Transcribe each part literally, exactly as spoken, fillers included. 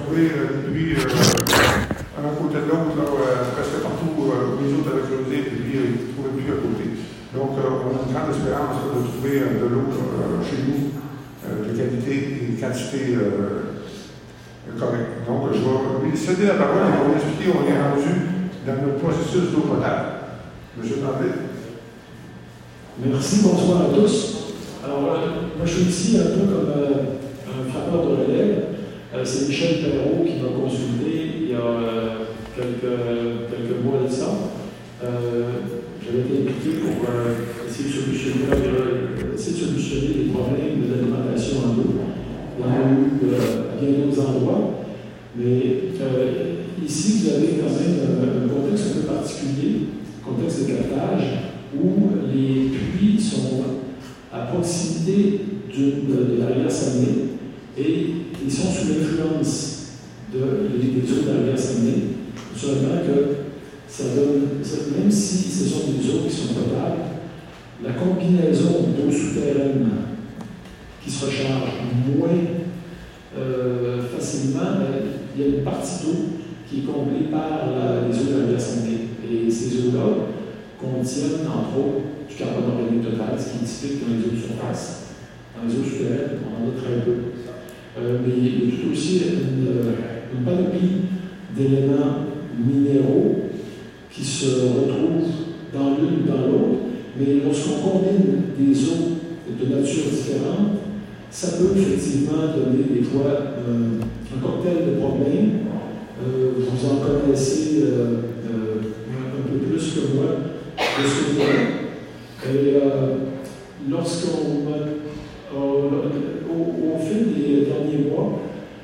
trouvé euh, depuis euh, un côté de l'autre, euh, presque partout euh, où les autres avaient creusé, puis lui, il ne trouvait plus à côté. Donc, euh, on a une grande espérance de trouver euh, de l'eau euh, chez nous, euh, de qualité et de quantité euh, correcte. Donc, je vais lui céder la parole et on va vous expliquer où on est rendu dans notre processus d'eau potable. Monsieur Tremblay. Merci, bonsoir à tous. Alors, euh, moi, je suis ici un peu comme euh, un frappeur de relève. Euh, c'est Michel Perrault qui m'a consulté il y a euh, quelques, quelques mois de ça. Euh, J'avais été impliqué pour euh, essayer, de solutionner, euh, essayer de solutionner les problèmes de l'alimentation en eau. Il y en a eu euh, à bien d'autres endroits. Mais euh, ici, vous avez quand même euh, un contexte un peu particulier, contexte de captage, où les puits sont à proximité de, de, de la rivière Saguenay et ils sont sous l'influence de, des eaux de la rivière Saguenay. Seulement que ça donne, même si ce sont des eaux qui sont potables, la combinaison d'eau souterraine qui se recharge moins euh, facilement, ben, il y a une partie d'eau qui est comblée par la, les eaux de la rivière Saguenay. Et ces eaux-là contiennent, entre autres, du carbone organique total, ce qui est typique dans les eaux de surface. Dans les eaux souterraines, on en a très peu. Euh, mais il y a tout aussi une, une panoplie d'éléments minéraux qui se retrouvent dans l'une ou dans l'autre, mais lorsqu'on combine des eaux de nature différente, ça peut effectivement donner des fois euh, un cocktail de problèmes. Euh, vous en connaissez euh, euh, un peu plus que moi de ce côté-là. Et euh, lorsqu'on euh, au, au fil des derniers mois,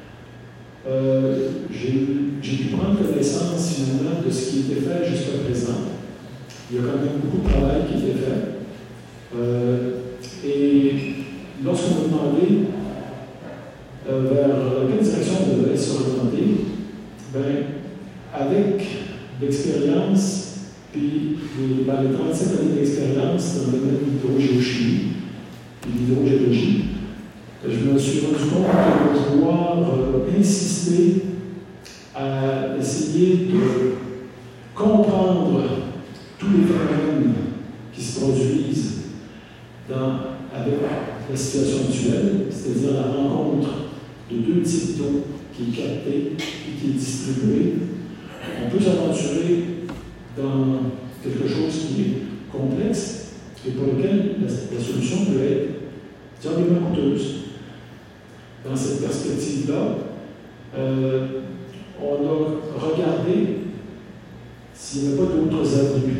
euh, j'ai pu prendre connaissance finalement de ce qui était fait jusqu'à présent. Il y a quand même beaucoup de travail qui était fait. Euh, et lorsqu'on m'a demandé euh, vers quelle direction on devait s'orienter, ben, avec l'expérience, puis les, ben, les trente-sept années d'expérience dans le domaine de l'hydrogéochimie et de l'hydrogéologie, je me suis rendu compte de pouvoir euh, insister à essayer de comprendre tous les phénomènes qui se produisent dans, avec la situation actuelle, c'est-à-dire la rencontre de deux types d'eau qui est captée et qui est distribuée. On peut s'aventurer dans quelque chose qui est complexe et pour lequel la, la solution peut être terriblement coûteuse. Dans cette perspective-là, euh, on a regardé s'il n'y a pas d'autres avenues.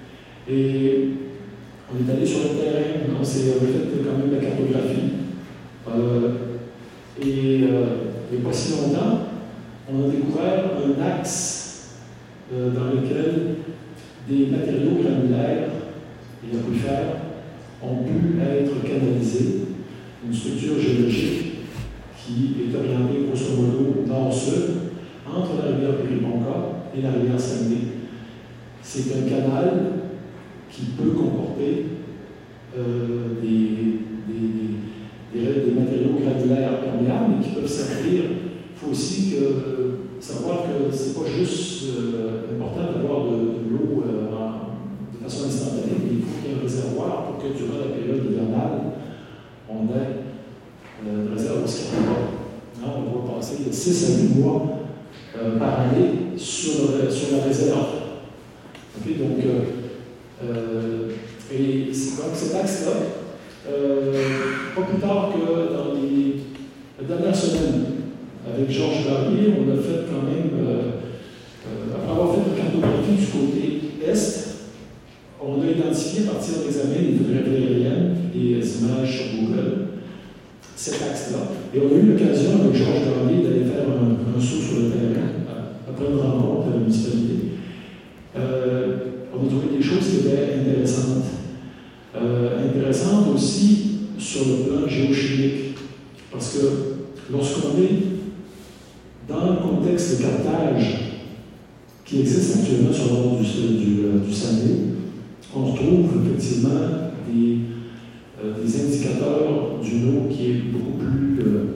Et on est allé sur le terrain, on s'est fait quand même la cartographie. Euh, et euh, il n'y a pas si longtemps, on a découvert un axe euh, dans lequel des matériaux granulaires et aquifères ont pu être canalisés, une structure géologique qui est orientée grosso modo nord-sud, entre la rivière Périponca et la rivière Saguenay. C'est un canal qui peut comporter euh, des, des, des, des matériaux granulaires perméables et qui peuvent servir. Il faut aussi que, euh, savoir que ce n'est pas juste euh, important d'avoir de, de l'eau euh, de façon instantanée, mais il faut qu'il y ait un réservoir pour que durant la période hivernale, on ait euh, un réservoir qui hein, on va passer de six à huit mois euh, par année sur, le, sur la réserve. Okay, donc, euh, euh, et donc cet axe-là, euh, pas plus tard que dans les, les dernières semaines, avec Georges Garnier, on a fait quand même, euh, euh, après avoir fait une cartographie du côté est, on a identifié à partir des années des photographies aériennes, des images sur Google, cet axe-là. Et on a eu l'occasion avec Georges Garnier d'aller faire un, un saut sur le terrain, après une rencontre à la municipalité. Euh, on a trouvé des choses qui étaient intéressantes. Euh, intéressantes aussi sur le plan géochimique. Parce que lorsqu'on est dans le contexte de captage qui existe actuellement sur le bord du, du, du Saguenay, on retrouve effectivement des, euh, des indicateurs d'une eau qui est beaucoup plus euh,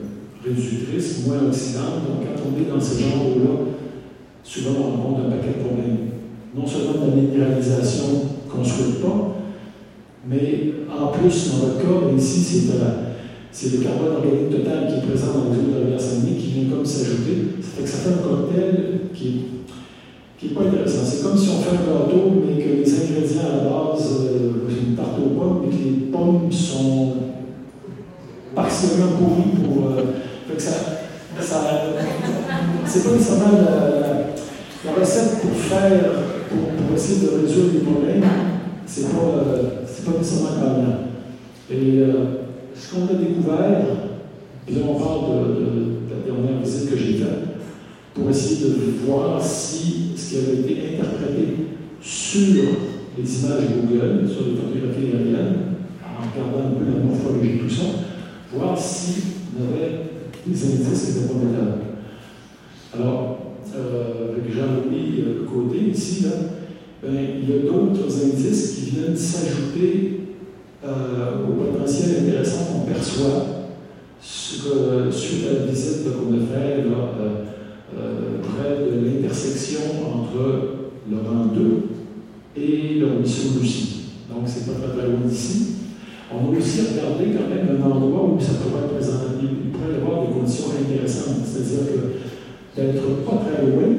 réductrice, moins oxydante. Donc, quand on est dans ce genre d'eau-là, souvent on rencontre un paquet de problèmes. Non seulement de la minéralisation qu'on ne souhaite pas, mais en plus, dans notre cas, ici, c'est c'est le carbone organique total qui est présent dans les eaux de la rivière Saguenay qui vient comme s'ajouter. Ça fait que ça fait un cocktail qui n'est pas intéressant. C'est comme si on fait un gâteau, mais que les ingrédients à la base, euh, c'est une tarte aux pommes, mais que les pommes sont partiellement pourries pour. Euh, fait que ça. ça c'est pas nécessairement la, la, la recette pour faire, pour, pour essayer de résoudre les problèmes, c'est pas, euh, c'est pas nécessairement gagnant. Et euh, ce qu'on a découvert, et là on parle de, de, de la dernière visite que j'ai faite, pour essayer de voir si ce qui avait été interprété sur les images Google, sur les photographies aériennes, en regardant un peu la morphologie, tout ça, voir si on avait des indices qui étaient prometteurs. Alors, euh, avec Jean-Louis euh, Côté, ici, là, ben, il y a d'autres indices qui viennent s'ajouter Euh, au potentiel intéressant qu'on perçoit sur, euh, suite à la visite qu'on a faite euh, euh, près de l'intersection entre le rang deux et le ruisseau Lucie. Donc, c'est pas très très loin d'ici. On a aussi regardé quand même un endroit où ça pourrait être présent. Il pourrait y avoir des conditions intéressantes, c'est-à-dire que d'être pas très loin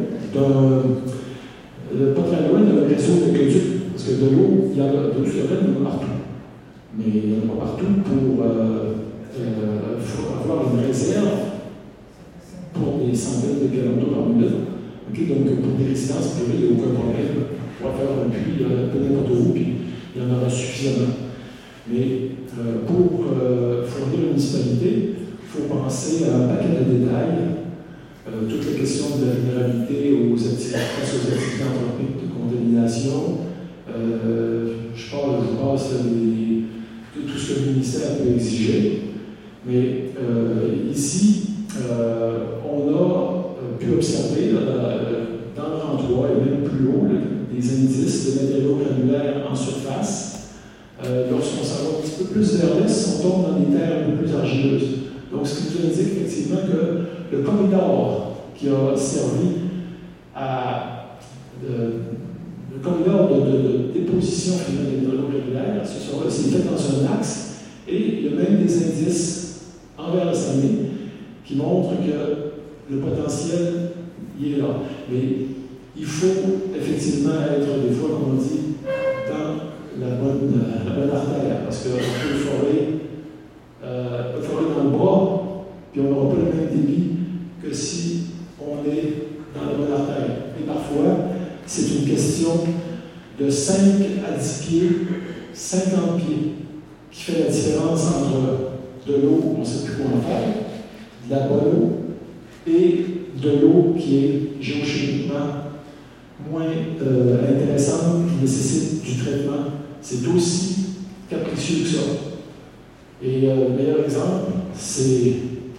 d'un pas très loin d'un réseau d'aqueduc, parce que de l'eau, il y a de l'eau souterraine partout. Mais il n'y en a pas partout pour euh, euh, avoir une réserve pour des centaines de gallons d'eau par minute. Okay, donc, pour des résidences privées, il n'y a aucun problème. On va faire un puits, peu n'importe où, puis il y en aura suffisamment. Mais euh, pour euh, fournir une municipalité, il faut penser à un paquet de détails. Euh, toute la question de la vulnérabilité aux activités, face aux activités anthropiques de contamination. Euh, je parle, je passe les tout ce que le ministère peut exiger. Mais euh, ici, euh, on a pu observer là, dans le rang trois et même plus haut là, des indices de matériaux granulaires en surface. Euh, Lorsqu'on s'en va un petit peu plus vers l'est, on tombe dans des terres un peu plus argileuses. Donc, ce qui nous indique effectivement que le corridor qui a servi à euh, le corridor de, de, de déposition finalement des matériaux granulaires, c'est fait dans un axe, et il y a même des indices envers la Saguenay qui montrent que le potentiel il est là. Mais il faut effectivement être, des fois, comme on dit, dans la bonne, la bonne artère, parce qu'on peut forer, euh, peut forer dans le bras, puis on n'aura pas le même débit que si on est dans la bonne artère. Et parfois, c'est une question de cinq à dix pieds, cinquante pieds, qui fait la différence entre de l'eau, on ne sait plus quoi en faire, de la bonne eau, et de l'eau qui est géochimiquement moins euh, intéressante, qui nécessite du traitement. C'est aussi capricieux que ça. Et euh, le meilleur exemple, c'est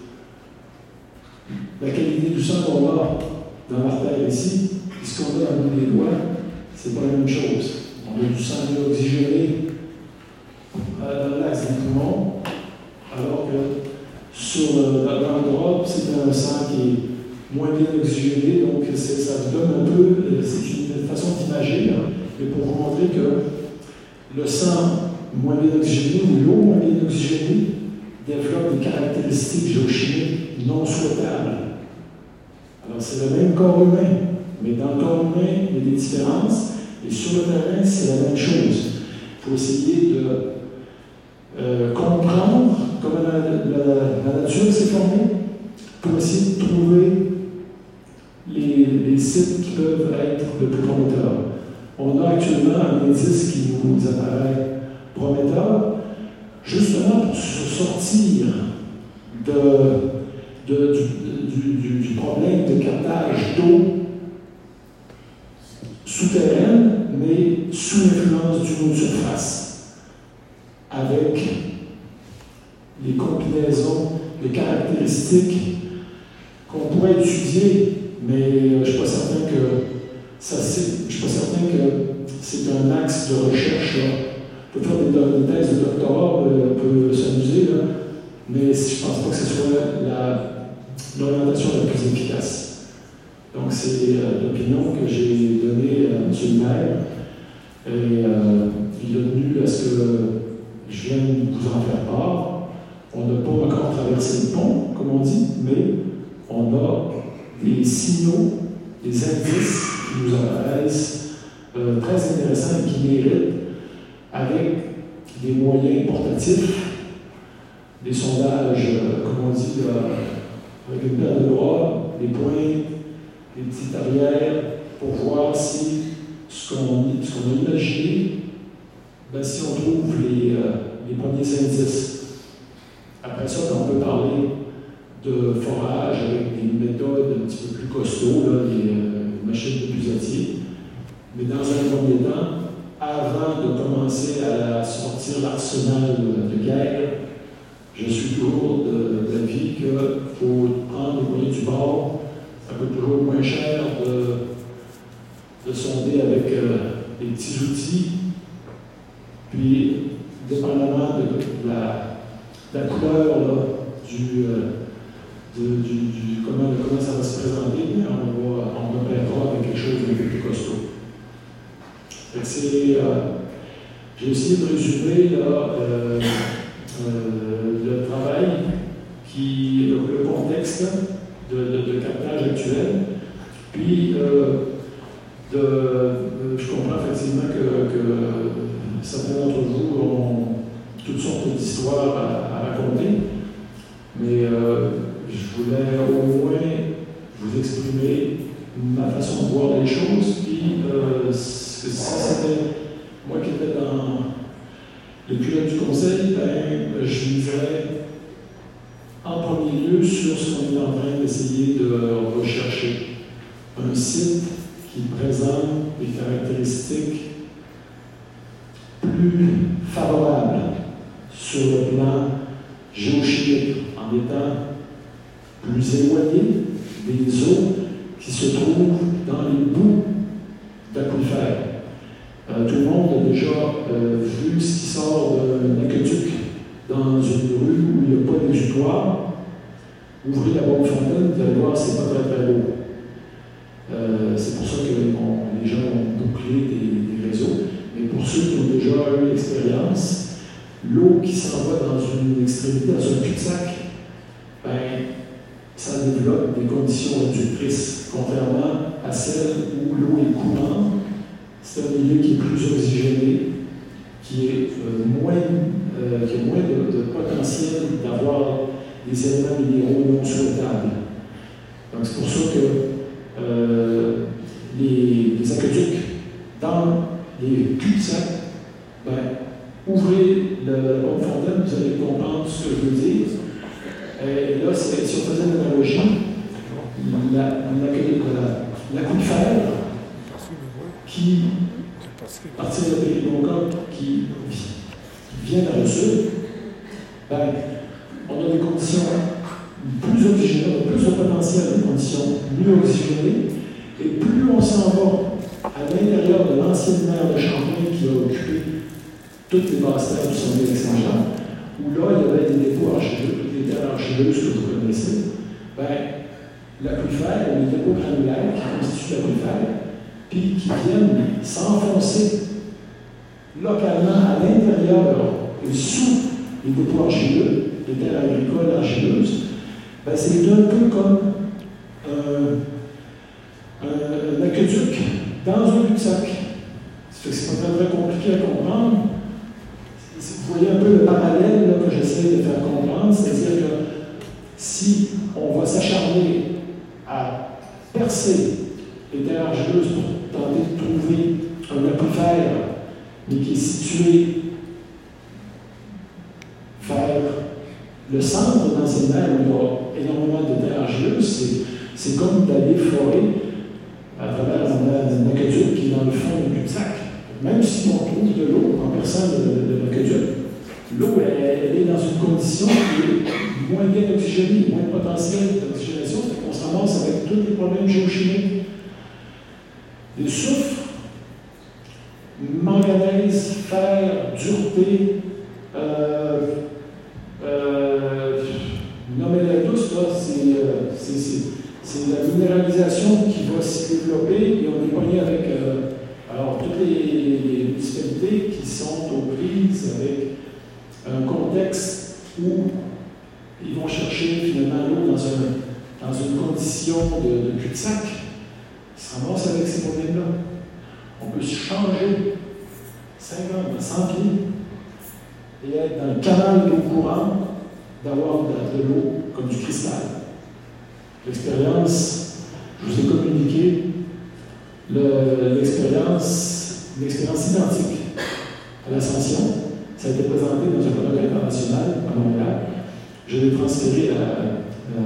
la qualité du sang qu'on a dans l'artère ici, et ce qu'on a dans le bout des doigts, c'est pas la même chose. On a du sang oxygéné euh, dans l'axe des poumons, alors que sur le, dans l'endroit, c'est un sang qui est moins bien oxygéné, donc ça vous donne un peu, c'est une façon d'imager, hein, mais pour vous montrer que le sang moins bien oxygéné ou l'eau moins bien oxygénée développe des caractéristiques géochimiques non souhaitables. Alors c'est le même corps humain, mais dans le corps humain, il y a des différences, et sur le terrain, c'est la même chose. Il faut essayer de euh, comprendre comment la, la, la nature s'est formée, pour essayer de trouver les, les sites qui peuvent être le plus prometteurs. On a actuellement un indice qui nous apparaît prometteur, justement pour se sortir de, de, du, du, du, du problème de captage d'eau souterraine, mais sous l'influence d'une eau de surface, avec les combinaisons, les caractéristiques qu'on pourrait étudier, mais je ne suis pas certain que ça, je suis pas certain que c'est un axe de recherche. Là. On peut faire des, des thèses de doctorat, on peut s'amuser, mais je ne pense pas que ce soit la, l'orientation la plus efficace. Donc, c'est euh, l'opinion que j'ai donnée à M. le maire. Et euh, il a tenu à ce que je vienne vous en faire part. On n'a pas encore traversé le pont, comme on dit, mais on a des signaux, des indices qui nous apparaissent euh, très intéressants et qui méritent, avec des moyens portatifs, des sondages, euh, comme on dit, euh, avec une paire de bras, des points, des petites arrières, pour voir si ce qu'on ce qu'on a imaginé, ben, si on trouve les, euh, les premiers indices. Après ça, on peut parler de forage avec des méthodes un petit peu plus costauds, là, des euh, machines de pusatier. Mais dans un premier temps, avant de commencer à sortir l'arsenal de guerre, je suis toujours de l'avis qu'il faut prendre les moyens du bord. Ça coûte toujours moins cher de, de sonder avec euh, des petits outils. Puis, dépendamment de la, de la couleur là, du, euh, de, du, du comment, de comment ça va se présenter, mais on va on repérera avec quelque chose de plus costaud. C'est, euh, j'ai essayé de résumer là, euh, euh, le travail, qui, le, le contexte de, de, de captage actuel, puis euh, de, de, je comprends effectivement que, que certains d'entre vous ont toutes sortes d'histoires à, à raconter, mais euh, je voulais au moins vous exprimer ma façon de voir les choses, puis euh, si c'était moi qui étais dans les culottes du conseil, ben, je dirais en premier lieu sur ce qu'on est en train d'essayer de rechercher. Un site qui présente des caractéristiques plus favorables sur le plan géochimique, en étant plus éloigné des eaux qui se trouvent dans les bouts d'aquifères. Euh, tout le monde a déjà euh, vu ce qui sort d'un aqueduc dans une rue où il n'y a pas d'exutoire. Ouvrez la bonne fontaine, vous allez voir, c'est pas très très beau. Euh, c'est pour ça que bon, les gens ont bouclé des, des réseaux. Mais pour ceux qui ont déjà eu l'expérience, l'eau qui s'en va dans une extrémité, dans un cul-de-sac, ben, ça développe des conditions réductrices, contrairement à celles où l'eau est courante. C'est un milieu qui est plus oxygéné, qui, est, euh, moins, euh, qui a moins de, de potentiel d'avoir des éléments minéraux non souhaitables. Donc c'est pour ça que euh, les, les aqueducs dans les cul-de-sac, ben, ouvrez la bonne fontaine, vous allez comprendre ce que je veux dire. Et là, si on faisait une analogie, l'aquifère qui, à partir de Péribonca, qui vient dans le sud, ben, on a des conditions plus oxygénées, plus de potentiel de conditions mieux oxygénées, et plus on s'en va à l'intérieur de l'ancienne mer de Champlain qui a occupé toutes les basses terres du sommet de Saint-Jean, où là, il y avait des dépôts argileux, toutes les terres argileuses que vous connaissez, ben, l'aquifère, les dépôts granulaires qui constituent l'aquifère, puis qui viennent s'enfoncer localement à l'intérieur et sous les dépôts argileux, les terres agricoles argileuses, ben, c'est un peu comme euh, un, un aqueduc dans un cul-de-sac. C'est pas très, très compliqué à comprendre. Vous voyez un peu le parallèle là, que j'essaie de faire comprendre, c'est-à-dire que si on va s'acharner à percer les terres argileuses pour tenter de trouver un aquifère, mais qui est situé vers le centre dans ces mers où il y a énormément de terres argileuses, c'est comme d'aller forer à travers un aqueduc qui est dans le fond du cul-de-sac. Même si on trouve de l'eau en perçant de l'aqueduc, l'eau, elle, elle est dans une condition qui est moins bien oxygénée, moins de potentiel d'oxygénation, c'est qu'on se ramasse avec tous les problèmes géochimiques. Des soufre, manganèse, fer, dureté, euh, euh, nommez-les tous, là, c'est, euh, c'est la minéralisation qui va se développer et on est pogné avec euh, alors, toutes les, les municipalités qui sont aux prises avec un contexte où ils vont chercher finalement l'eau dans, un, dans une condition de, de cul-de-sac. Ils se ramassent avec ces problèmes-là. On peut se changer cinquante à cent pieds et être dans le canal d'eau courante, d'avoir de, de l'eau comme du cristal. L'expérience, je vous ai communiqué l'expérience identique à l'Ascension. Ça a été présenté dans un colloque international à Montréal. Je l'ai transféré à, à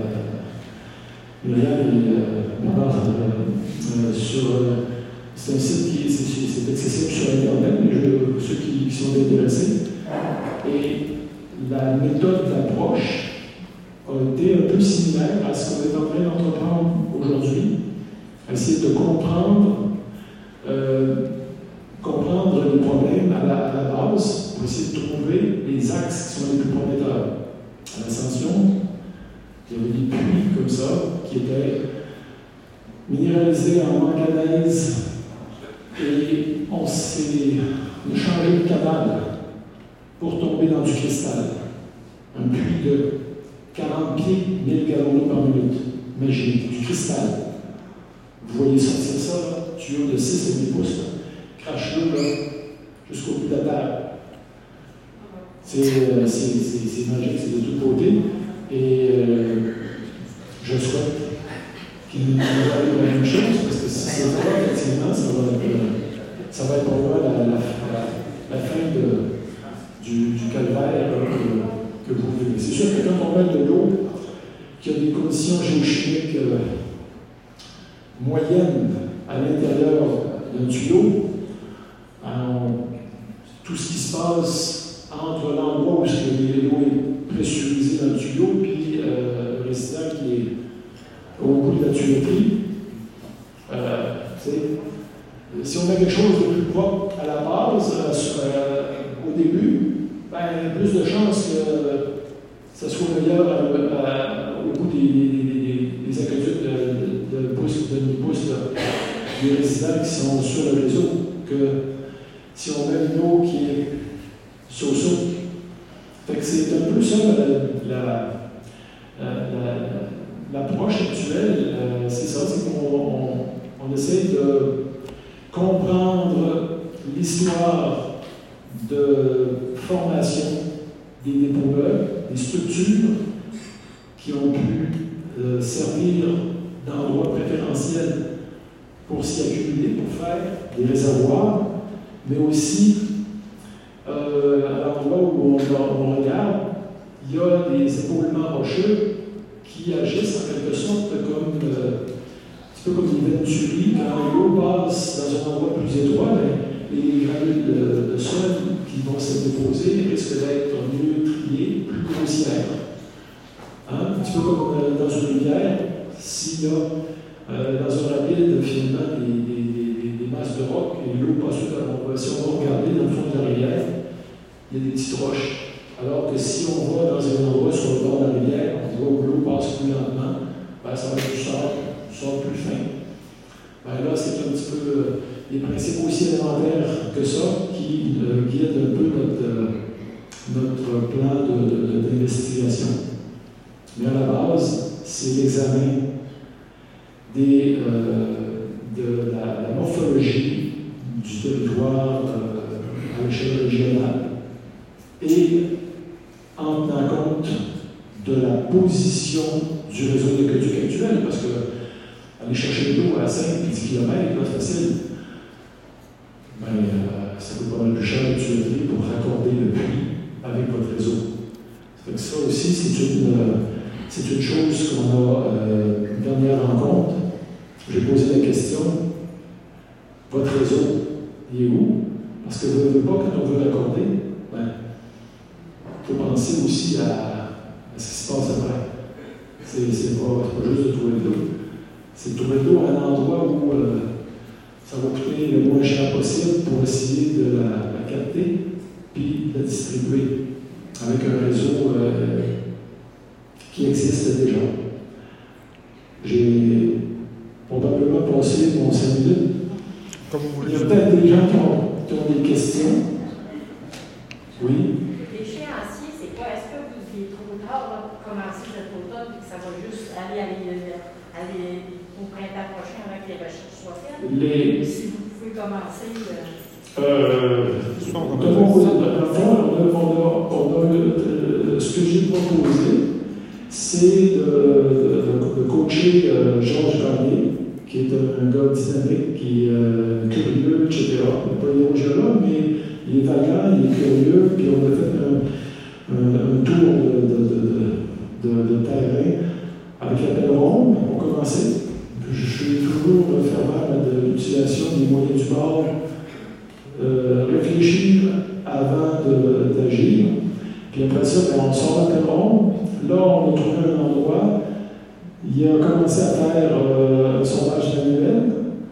Myriam et euh, Bernard euh, euh, sur. Euh, c'est un site qui est, accessible sur Internet, mais je, ceux qui, qui sont intéressés. Et la méthode d'approche a été un peu similaire à ce qu'on est en train d'entreprendre aujourd'hui. Essayer de comprendre, euh, comprendre les problèmes à la, à la base pour essayer de trouver les axes qui sont les plus prometteurs. À l'Ascension, il y avait des puits comme ça qui étaient minéralisés en manganèse et on s'est changé le canal pour tomber dans du cristal. Un puits de quarante pieds, mille gallons d'eau par minute. Imaginez, du cristal. Vous voyez sortir ça, là, tuyau de six et demi pouces, crache l'eau jusqu'au bout de la terre. C'est euh, magique, c'est de tous côtés. Et euh, je souhaite qu'il nous arrive la même chose, parce que si c'est vrai, effectivement, ça va être, ça va être pour moi la, la, la, la fin de, du, du calvaire que, que vous vivez. C'est sûr que quand on met de l'eau, qu'il y a des conditions géochimiques euh, moyennes à l'intérieur d'un tuyau, alors, tout ce qui se passe entre l'endroit où l'eau est pressurisée dans le tuyau puis euh, le résident qui est au bout de la tuyauterie, euh, si on met quelque chose de plus propre à la base, euh, au début, ben, il y a plus de chances que ça soit meilleur à, à, au bout des, des, des, des aqueducs de, de, de pouces, de demi-pouces des résidents qui sont sur le réseau que si on met une eau qui est so-so. Fait que c'est un peu ça l'approche actuelle, euh, c'est ça, c'est qu'on on, on essaie de comprendre l'histoire de formation des dépôts, des structures qui ont pu euh, servir d'endroit préférentiel pour s'y accumuler, pour faire des réservoirs, mais aussi euh, à l'endroit où on, on regarde, il y a des épaulements rocheux qui agissent en quelque sorte comme euh, un petit peu comme des venturies. Quand l'eau passe dans un endroit plus étroit, ben, les granules de, de sol qui vont se déposer risquent d'être mieux triées, plus grossières. Hein? Un petit peu comme euh, dans une rivière, s'il y a euh, dans un rapide finalement des, des, des, des masses de roc et l'eau passe tout à l'endroit. Si on va regarder dans le fond de la rivière, il y a des petites roches. Alors que si on va dans un endroit sur le bord de la rivière, on voit où l'eau passe plus lentement, ben, ça va être du sable, du sable plus fin. Ben, là, c'est un petit peu euh, les principes aussi élémentaires que ça qui euh, guident un peu notre, euh, notre plan d'investigation. Mais à la base, c'est l'examen des, euh, de la, la morphologie du territoire euh, à l'échelle régionale. Et en tenant compte de la position du réseau d'aqueduc actuel, parce que aller chercher de l'eau à cinq dix kilomètres, c'est facile. Ben, euh, ça coûte pas mal plus cher de tuyauterie pour raccorder le puits avec votre réseau. Ça fait que ça aussi, c'est une, euh, c'est une chose qu'on a, euh, une dernière rencontre. J'ai posé la question, votre réseau, il est où? Parce que vous ne voulez pas, quand on veut raccorder, ben, il faut penser aussi à, à ce qui se passe après. C'est pas, pas juste de trouver de l'eau. C'est de trouver de l'eau à un endroit où euh, ça va coûter le moins cher possible pour essayer de la, la capter puis de la distribuer avec un réseau euh, qui existe déjà. J'ai j'ai probablement passé mon cinq minutes. Comme vous voulez. Il y a peut-être des gens qui ont, qui ont des questions. Oui. L'échéancier, c'est quoi? Est-ce que vous il est trop tard pour commencer cet automne et que ça va juste aller, aller, aller au printemps prochain avant que les recherches soient faites? Les... Si vous pouvez commencer. Euh... Euh, de mon côté, on a, on a, on a, euh, ce que j'ai proposé, c'est de, de, de coacher euh, Georges Garnier, qui est un gars dynamique, qui est euh, curieux, et cetera. Il n'est pas néo-géologue, mais il est vaillant, il est curieux, puis on a fait un, un, un tour de, de, de, de, de terrain avec la pelle ronde. On commençait. Je suis toujours fervent de l'utilisation des moyens du bord. Euh, réfléchir avant d'agir. Puis après ça, ben, on sort la pelle ronde. Là, on a trouvé un endroit. Il a commencé à faire euh, un sondage manuel.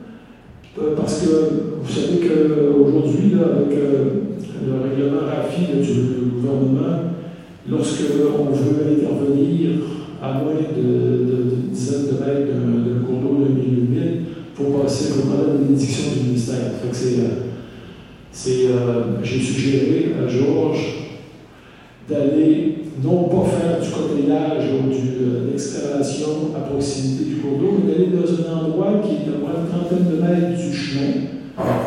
Euh, parce que vous savez qu'aujourd'hui, avec euh, le règlement RAFI là, du gouvernement, lorsque on veut intervenir à moins de, de, de dizaines de mètres d'un cours d'eau d'un milieu humide, il faut passer vraiment la bénédiction du ministère. Fait que c'est, euh, C'est, euh, j'ai suggéré à Georges d'aller non pas faire du cotillage ou de l'excavation à proximité du cours d'eau, mais d'aller dans un endroit qui est à moins une trentaine de mètres du chemin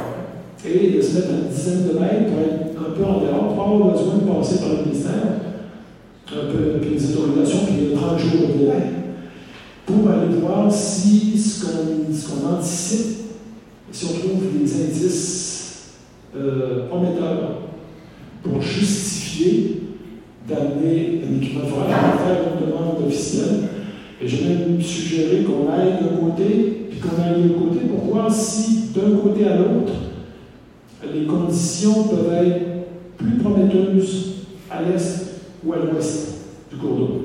et de se mettre à une dizaine de mètres pour être un peu en dehors, pas avoir besoin de passer par le ministère, un peu, puis les autorisations, puis les trente jours de délai, pour aller voir si ce qu'on, ce qu'on anticipe, si on trouve des indices Euh, prometteur pour justifier d'amener un équipement forestier, faire une demande officielle. Et j'ai même suggéré qu'on aille d'un côté, puis qu'on aille de l'autre côté pour voir si, d'un côté à l'autre, les conditions peuvent être plus prometteuses à l'est ou à l'ouest du cours d'eau.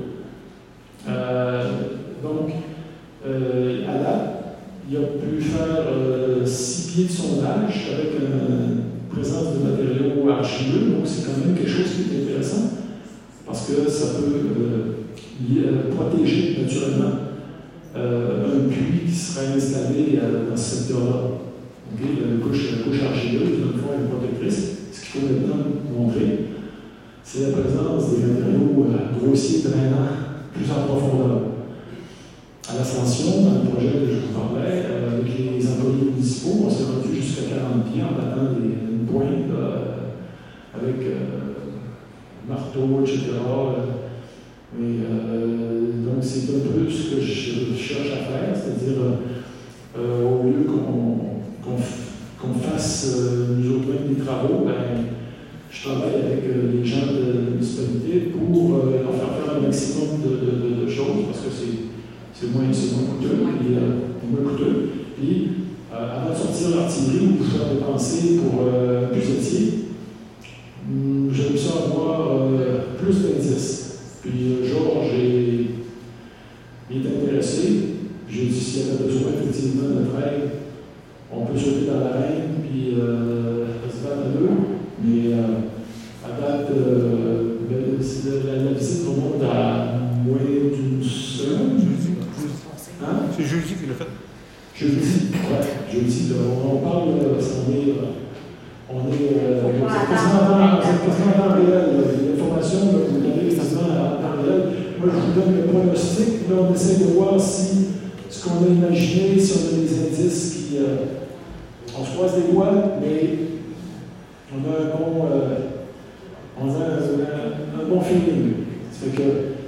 Euh, donc, euh, à date, il a pu faire euh, six pieds de sondage avec un présence de matériaux argileux, donc c'est quand même quelque chose qui est intéressant parce que ça peut euh, protéger naturellement euh, un puits qui serait installé euh, dans ce secteur-là. Okay? La, couche, la couche argileuse, dans le fond, est protectrice. Ce qu'il faut maintenant montrer, c'est la présence des matériaux euh, grossiers drainants plus en profondeur. À l'ascension, dans le projet que je vous parlais, euh, avec les employés municipaux, on s'est rendu jusqu'à quarante pieds en battant des, une pointe là, avec euh, marteau, et cetera. Mais, euh, donc, c'est un peu ce que je, je cherche à faire, c'est-à-dire, euh, au lieu qu'on qu'on qu'on fasse euh, nous autres des travaux, ben, je travaille avec euh, les gens de la municipalité pour euh, leur faire faire un maximum de, de, de, de choses, parce que c'est C'est moins, moins coûteux, puis, euh, moins coûteux. Puis, euh, avant de sortir l'artillerie, où je dois dépenser pour euh, plus entier, hum, j'aime ça avoir euh, plus d'indices. Puis, euh, Georges est, est intéressé. J'ai dit s'il y avait besoin effectivement de traîne, on peut sauter dans l'arène, puis euh, se battre à deux. Mais euh, à date, euh, la, la visite remonte à moins d'une semaine. Hein? C'est jeudi qu'il l'a fait. Jeudi, ouais, jeudi, là, on, on parle, parce qu'on est, on est, euh, c'est quasiment en temps réel, l'information, vous l'avez quasiment en temps réel. Moi, je vous donne le pronostic, là, on essaie de voir si ce qu'on a imaginé, si on a des indices qui, euh, on se croise les doigts, mais on a un bon, euh, on a un, un, un bon feeling. Ça fait que,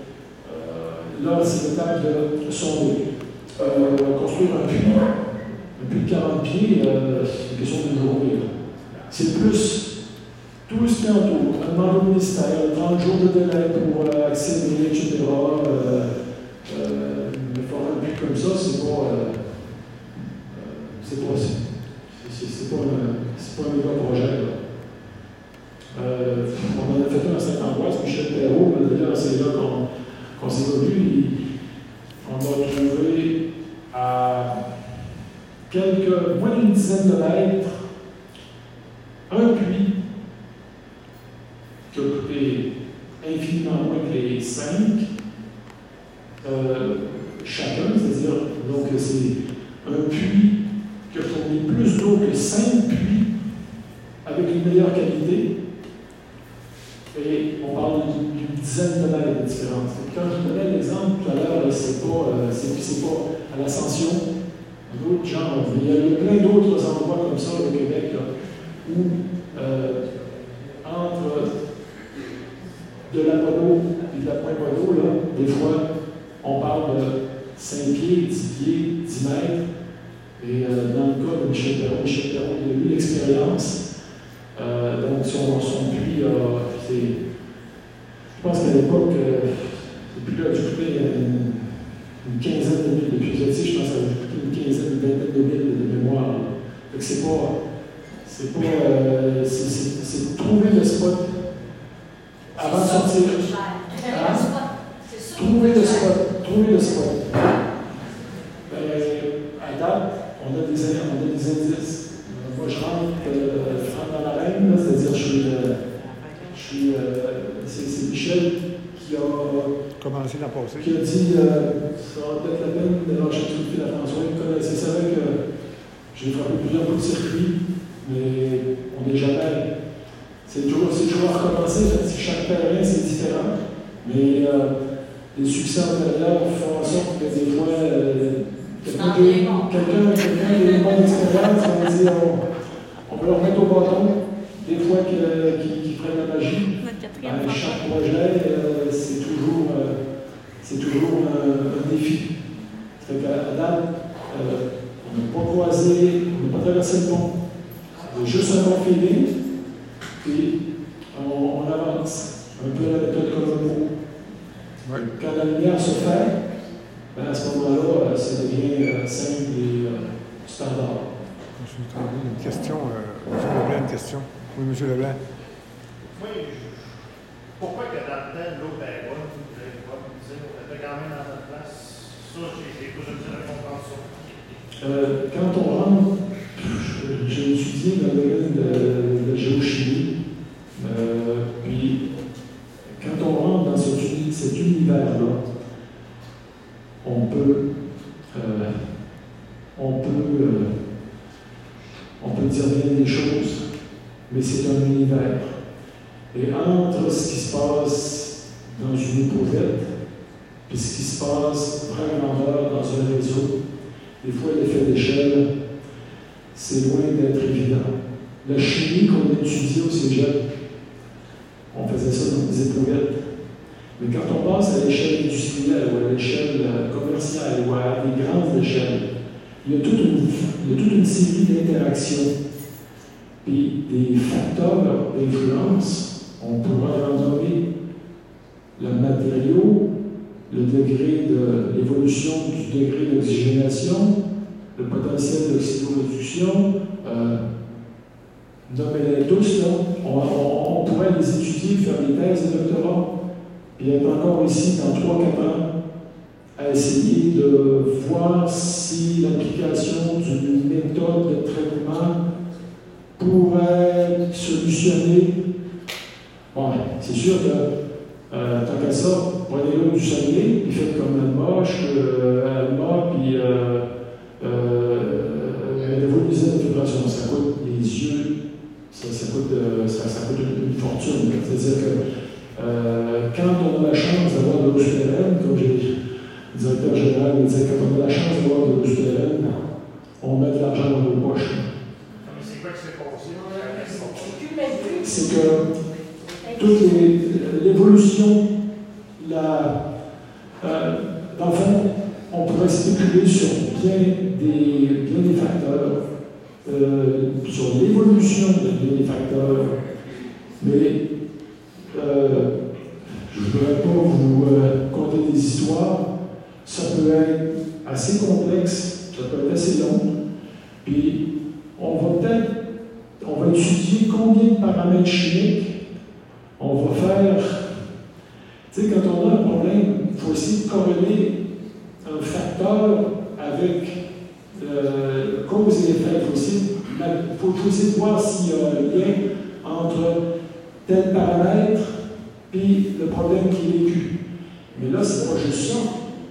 euh, là, c'est l'étape de sonder. Euh, construire un puits, un puits de quarante pieds, euh, c'est une question d'une journée. C'est plus tout ce qui entoure, un mandat au ministère, trente jours de délai pour euh, accéder, et cetera. Euh, euh, mais faire un puits comme ça, c'est pas. Euh, euh, c'est pas. C'est pas, pas un méga projet. Euh, on en a fait un à Saint-Ambroise, Michel Perrault, d'ailleurs, c'est là qu'on qu'on s'est connu. On a trouvé à quelques, moins d'une dizaine de mètres, un puits qui a coûté infiniment moins que les cinq, euh, chacun, c'est-à-dire nos, que c'est un puits qui a fourni plus d'eau que cinq puits avec une meilleure qualité. Et on parle d'une dizaine de mètres de différence. Et quand je donnais l'exemple tout à l'heure, c'est pas, euh, c'est pas à l'Ascension, d'autres genres. Il y a, il y a plein d'autres endroits comme ça au Québec là, où euh, entre de l'Apollo et de la Pointe-Boileau, là, des fois, on parle de cinq pieds, dix pieds, dix mètres. Et euh, dans le cas de Michel Perrault, Michel Perrault, il a eu l'expérience. Euh, donc, son, son puits, euh, c'est. Je pense qu'à l'époque, euh, depuis là, j'ai coûté une, une quinzaine de mille. Depuis que je pense que ça a coûté une quinzaine, une vingtaine de mille de mémoire. Donc, c'est pas. C'est pas. Euh, c'est trouver le spot avant de sortir. Hein? Trouver le spot. Trouver le spot. Euh, à date, on a des, on a des indices. Moi, je rentre, euh, je rentre dans l'arène, c'est-à-dire, je suis. Euh, je suis euh, c'est Michel qui a. Commencé l'an passé. Qui a dit euh, ça va peut-être la peine de lâcher tout le fil à François. C'est vrai que j'ai frappé plusieurs coups de circuit, mais on n'est jamais. C'est toujours, toujours à recommencer. Chaque terrain, c'est différent. Mais euh, les succès antérieurs font en sorte que des fois. Euh, Quelqu'un qui a une bonne expérience, on va dire, on, on peut leur mettre au bâton, des fois qu'ils qui, qui prennent la magie. Ben, chaque projet, euh, c'est toujours, euh, toujours un, un défi. Ça fait qu'à date, euh, on n'a pas croisé, on n'a pas traversé le pont. C'est juste un bon feeling, puis on, on avance. Un peu la méthode Colombo. Ouais. Quand la lumière se fait, ben à ce moment-là, ça devient euh, simple et euh, standard. Je vais te donner une question. Euh, M. Leblanc, une question. Oui, M. Leblanc. Oui, je... pourquoi que dans le temps, l'eau est bonne, vous allez pas me dire, on était quand même dans notre place. Ça, j'ai pas besoin de comprendre ça. Euh, quand on rentre, j'ai étudié dans le domaine de, de géochimie, euh, puis quand on rentre dans cet, cet univers-là, on peut, euh, on peut, euh, on peut dire bien des choses, mais c'est un univers. Et entre ce qui se passe dans une éprouvette et ce qui se passe vraiment dans un réseau, des fois l'effet d'échelle, c'est loin d'être évident. La chimie qu'on a étudiée au cégep, on faisait ça dans des éprouvettes. Mais quand on passe à l'échelle industrielle ou à l'échelle commerciale ou à des grandes échelles, il y a toute une, il y a toute une série d'interactions et des facteurs d'influence. On pourrait en nommer le matériau, le degré de l'évolution du degré d'oxygénation, le potentiel d'oxydoréduction, euh, nommez-les tous, là. On, on, on pourrait les étudier, faire des thèses de doctorat. Et être encore ici dans trois quatre ans à essayer de voir si l'application d'une méthode de traitement pourrait solutionner. Bon, c'est sûr que, euh, tant qu'à ça, prenez l'eau du Saguenay, il fait comme Alma, euh, Alma, puis euh, euh, avez-vous une usine de filtration? Ça coûte les yeux, ça, ça, coûte, euh, ça, ça coûte une, une fortune. C'est-à-dire que Euh, quand on a la chance d'avoir de l'eau souterraine, comme j'ai dit, le directeur général me disait, quand on a la chance d'avoir de l'eau souterraine, on met de l'argent dans nos poches. C'est quoi qui s'est passé? C'est que toute l'évolution, la, euh, dans le fond, on pourrait spéculer sur bien des, bien des facteurs, euh, sur l'évolution de bien des facteurs, mais Euh, je ne voudrais pas vous euh, conter des histoires. Ça peut être assez complexe, ça peut être assez long. Puis, on va peut-être, on va étudier combien de paramètres chimiques on va faire. Tu sais, quand on a un problème, il faut essayer de corréler un facteur avec euh, cause et effet. Il faut essayer, faut essayer de voir s'il y a un lien entre tel paramètre, puis le problème qui est vécu. Mais là, c'est pas juste ça.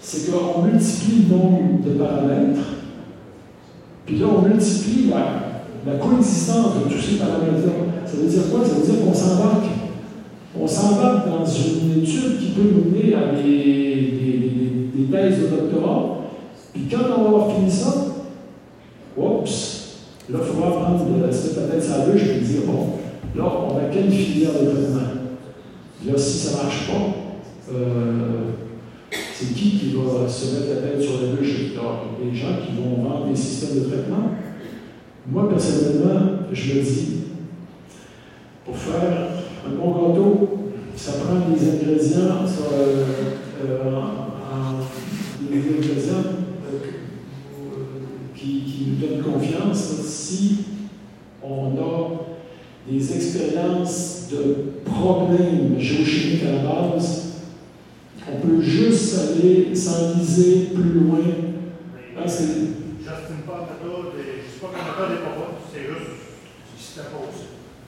c'est qu'on multiplie le nombre de paramètres, puis là, on multiplie la, la coexistence de tous ces paramètres-là. Ça veut dire quoi? Ça veut dire qu'on s'embarque. On s'embarque dans une étude qui peut nous mener à des, des, des, des thèses de doctorat, puis quand on va avoir fini ça, oups, là, il faudra prendre la tête sur la bûche et dire, bon, là, on a quelle filière de traitement? Là, si ça ne marche pas, euh, c'est qui qui va se mettre la tête sur la bûche? Les gens qui vont vendre des systèmes de traitement. Moi, personnellement, je me dis, pour faire un bon gâteau, ça prend des ingrédients, ça, euh, euh, en, des ingrédients euh, qui, qui nous donnent confiance. Si on a des expériences de problèmes géochimiques à la base, on peut juste aller s'enliser plus loin. Parce que j'estime pas la méthode, je ne sais pas que la méthode n'est pas bonne, c'est juste ce qui s'impose.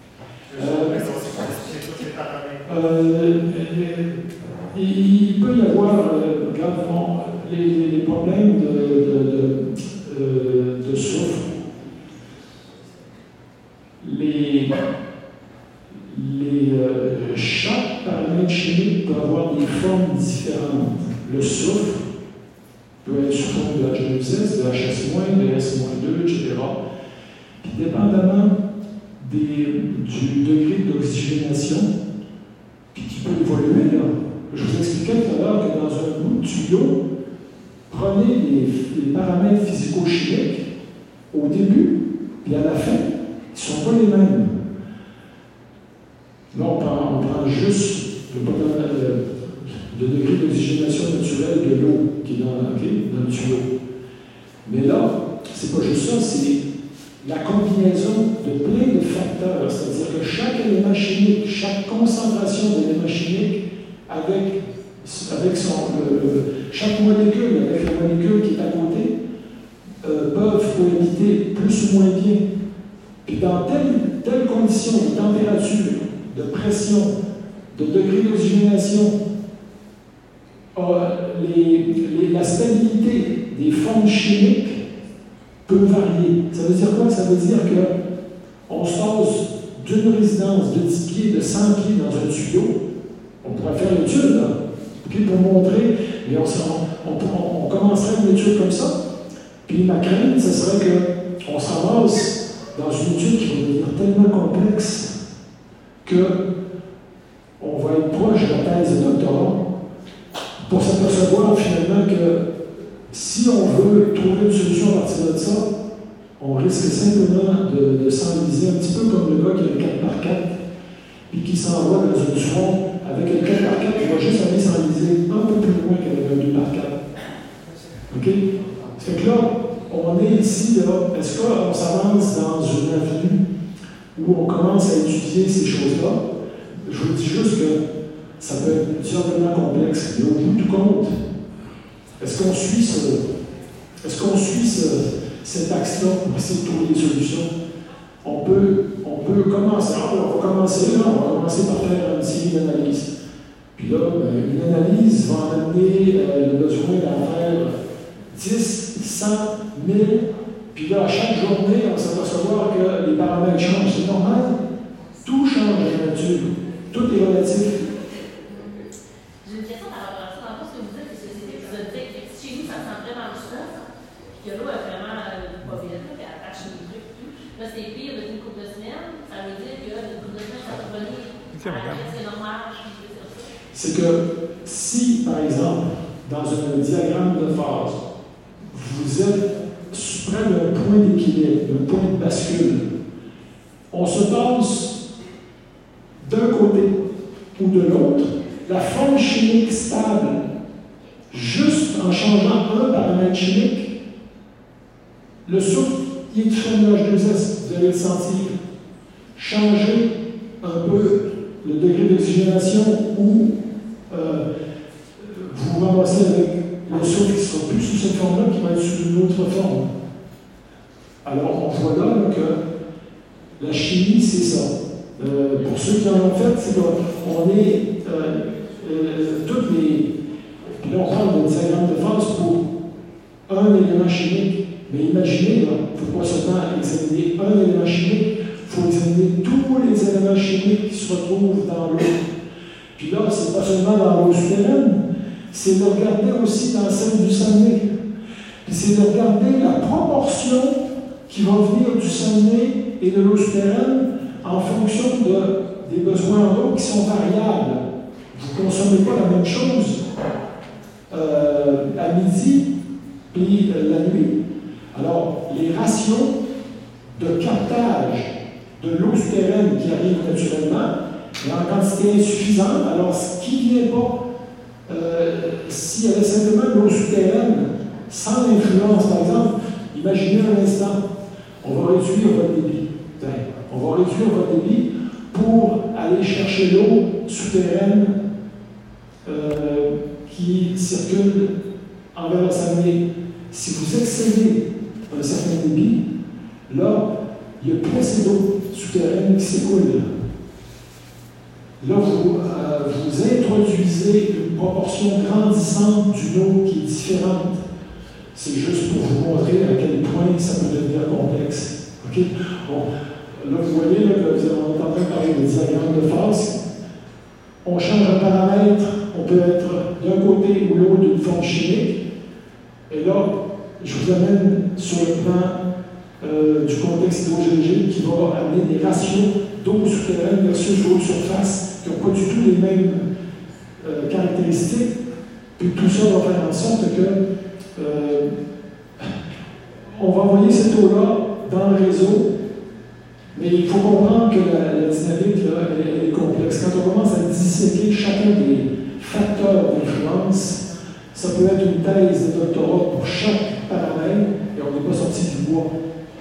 Euh, il peut y avoir, euh, regarde, bon, les, les problèmes de, de, de, euh, de soufre. Les, les, euh, chaque paramètre chimique peut avoir des formes différentes. Le soufre peut être sous forme de H deux S, de H S moins, de S moins deux, et cetera. Puis, dépendamment des, du degré d'oxygénation, puis qui peut évoluer, là. Je vous expliquais tout à l'heure que dans un bout de tuyau, prenez les, les paramètres physico-chimiques au début, puis à la fin, ils ne sont pas les mêmes. Là, on prend, on prend juste le, le, le degré d'oxygénation naturelle de l'eau qui est dans, okay, dans le tuyau. Mais là, c'est pas juste ça, c'est la combinaison de plein de facteurs, c'est-à-dire que chaque élément chimique, chaque concentration d'éléments chimiques avec, avec son, le, le, chaque molécule, avec la molécule qui est à côté, euh, peuvent cohabiter plus ou moins bien. Puis dans telle, telle condition de température, de pression, de degré d'oxygénation, euh, les, les, la stabilité des formes chimiques peut varier. Ça veut dire quoi? Ça veut dire qu'on se passe d'une résidence de dix pieds, de cent pieds dans un tuyau. On pourrait faire l'étude, là, okay, pour montrer, mais on, on, on, on commencerait une étude comme ça. Puis ma crainte, ce serait qu'on se ramasse dans une étude qui va devenir tellement complexe qu'on va être proche de la thèse de doctorat pour s'apercevoir finalement que si on veut trouver une solution à partir de ça, on risque simplement de, de s'enliser un petit peu comme le gars qui a un quatre par quatre puis qui s'envoie dans une front avec un quatre par quatre, il va juste aller s'enliser un peu plus loin qu'avec un deux par quatre. OK? Ça fait que là, on est ici, là, est-ce qu'on s'avance dans une avenue où on commence à étudier ces choses-là? Je vous dis juste que ça peut être diablement complexe. Mais au bout du compte, est-ce qu'on suit ce, est-ce qu'on suit ce, cet axe-là pour essayer de trouver des solutions? On peut, on peut commencer, on va commencer là, on va commencer par faire une série d'analyses. Puis là, une analyse va en amener euh, le besoin d'en faire dix, cent, mille, puis là, à chaque journée, on va s'apercevoir que les paramètres changent. C'est normal. Tout change dans la nature. Tout est relatif. J'ai une question par rapport à ça. Dans le fond, ce que vous dites, c'est que vous avez dit que chez nous, ça sent vraiment le soufre, puis que l'eau est vraiment pas bien, puis elle attache les trucs et tout. Là, c'est pire depuis une couple de semaines. Ça veut dire que depuis une couple de semaines, ça va revenir. C'est normal. C'est que si, par exemple, dans un diagramme de phase, vous êtes près d'un point d'équilibre, d'un point de bascule, on se passe d'un côté ou de l'autre, la forme chimique stable, juste en changeant un paramètre chimique, le soufre, il est du forme H deux S, vous allez le sentir. Changer un peu le degré d'oxygénation ou euh, vous vous ramassez avec le soufre qui ne sera plus sous cette forme-là, qui va être sous une autre forme. Alors, on voit là, là que la chimie, c'est ça. Euh, pour ceux qui en ont fait, c'est qu'on est euh, euh, toutes les. Puis Puis là, on parle de diagramme de phase pour un élément chimique. Mais imaginez, il ne faut pas seulement examiner un élément chimique, il faut examiner tous les éléments chimiques qui se retrouvent dans l'eau. Puis là, ce n'est pas seulement dans l'eau souterraine, c'est de regarder aussi dans celle du Saguenay. Puis c'est de regarder la proportion qui va venir du Saguenay et de l'eau souterraine en fonction de, des besoins en eau qui sont variables. Vous ne consommez pas la même chose euh, à midi puis euh, la nuit. Alors, les ratios de captage de l'eau souterraine qui arrive naturellement est en quantité insuffisante. Alors, ce qui ne vient pas, euh, s'il y avait simplement de l'eau souterraine sans influence, par exemple, imaginez un instant, on va réduire votre débit. On va réduire votre débit pour aller chercher l'eau souterraine euh, qui circule envers le Saguenay. Si vous excédez un certain débit, là, il y a plus assez d'eau souterraine qui s'écoule. Là, vous, euh, vous introduisez une proportion grandissante d'une eau qui est différente. C'est juste pour vous montrer à quel point ça peut devenir complexe. Okay? Bon, là, vous voyez, là, on est en train de parler de diagramme de phase. On change un paramètre, on peut être d'un côté ou l'autre d'une forme chimique. Et là, je vous amène sur le plan euh, du contexte hydrogéologique qui va amener des ratios d'eau souterraine versus l'eau de surface qui n'ont pas du tout les mêmes euh, caractéristiques. Puis tout ça va faire en sorte que euh, on va envoyer cette eau-là dans le réseau, mais il faut comprendre que la, la dynamique là, elle, elle est complexe. Quand on commence à disséquer chacun des facteurs d'influence, ça peut être une thèse de doctorat pour chaque paramètre et on n'est pas sorti du bois.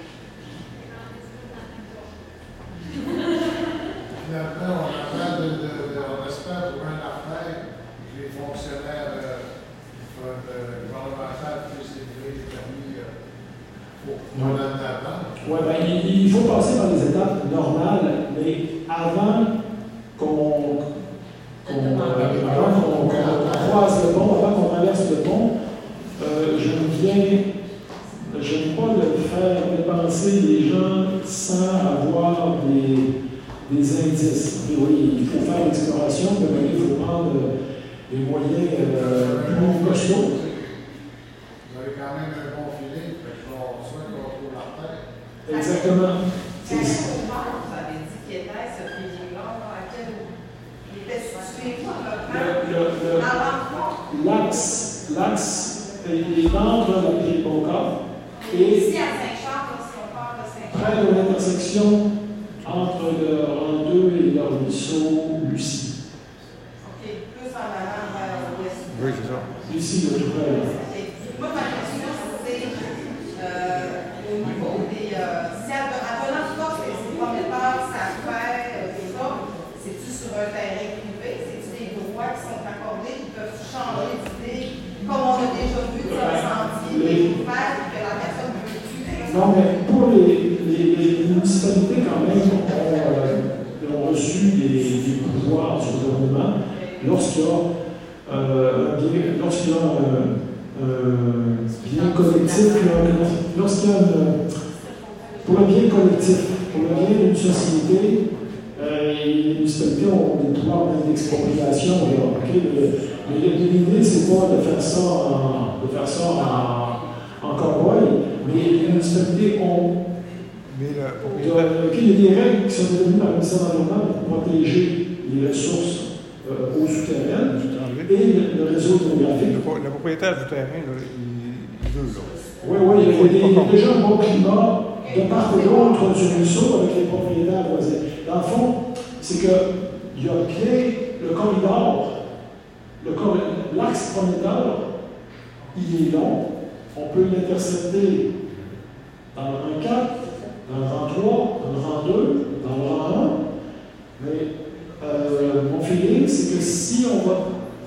Finalement, on attend de, de, de, on espère pour un affaire que les fonctionnaires euh, euh, gouvernementaux puissent livrer les permis euh, pour qu'on en attend. Oui, bien, il, il faut passer par les étapes normales, mais avant qu'on qu'on euh, avant qu'on qu croise le pont, avant qu'on traverse le pont, euh, je ne viens, je n'aime pas de faire dépenser les gens sans avoir des, des indices. Et oui, il faut faire l'exploration, mais il faut prendre des moyens euh, plus costauds. Vous avez quand même un bon filet, fait que je vais avoir soin qu'on trouve la terre. Exactement. Quand vous avez dit qu'il était ce filet-là, à quel il était situé où à peu près? L'axe, l'axe est entre la ville Boca et ici à Saint-Charles, si on parle de Saint-Charles. près de l'intersection entre le rang deux et le ruisseau Lucie. OK, plus en allant vers l'ouest. Oui, c'est ça. Lucie, le tout près. Moi, ma question, c'est euh, au niveau des. Euh, si à Venance Force, c'est prometteurs, ça fait tout ça, c'est-tu sur un terrain privé? C'est-tu des droits qui sont accordés, qui peuvent changer d'idée, comme on a déjà vu dans le sentier, des faire que la personne peut utiliser? Non, mais pour les, les, les municipalités, quand même, ont, euh, ont reçu des, des pouvoirs sur le gouvernement lorsqu'il y a euh, un bien, lorsqu'il y a un Euh, bien collectif, lorsqu'il y a une, pour le bien collectif, pour le bien d'une société, euh, les municipalités ont des pouvoirs d'expropriation. Okay? Mais l'idée, c'est pas de faire ça en, de faire ça en, en cowboy, mais les municipalités ont. Mais le propriétaire. Okay, il y a des règles qui sont détenues par le ministère de l'Environnement pour protéger les ressources euh, eaux souterraines et le, le réseau hydrographique. Le, le propriétaire du terrain, là, il, il veut, là. Oui, oui, il y a, il y a déjà un bon climat de part et d'autre du ruisseau avec les propriétaires voisins. Dans le fond, c'est qu'il y a bien le corridor, le corridor, l'axe prometteur, il est long, on peut l'intercepter dans le rang quatre, dans le rang trois, dans le rang deux, dans le rang un, mais euh, mon feeling, c'est que si on va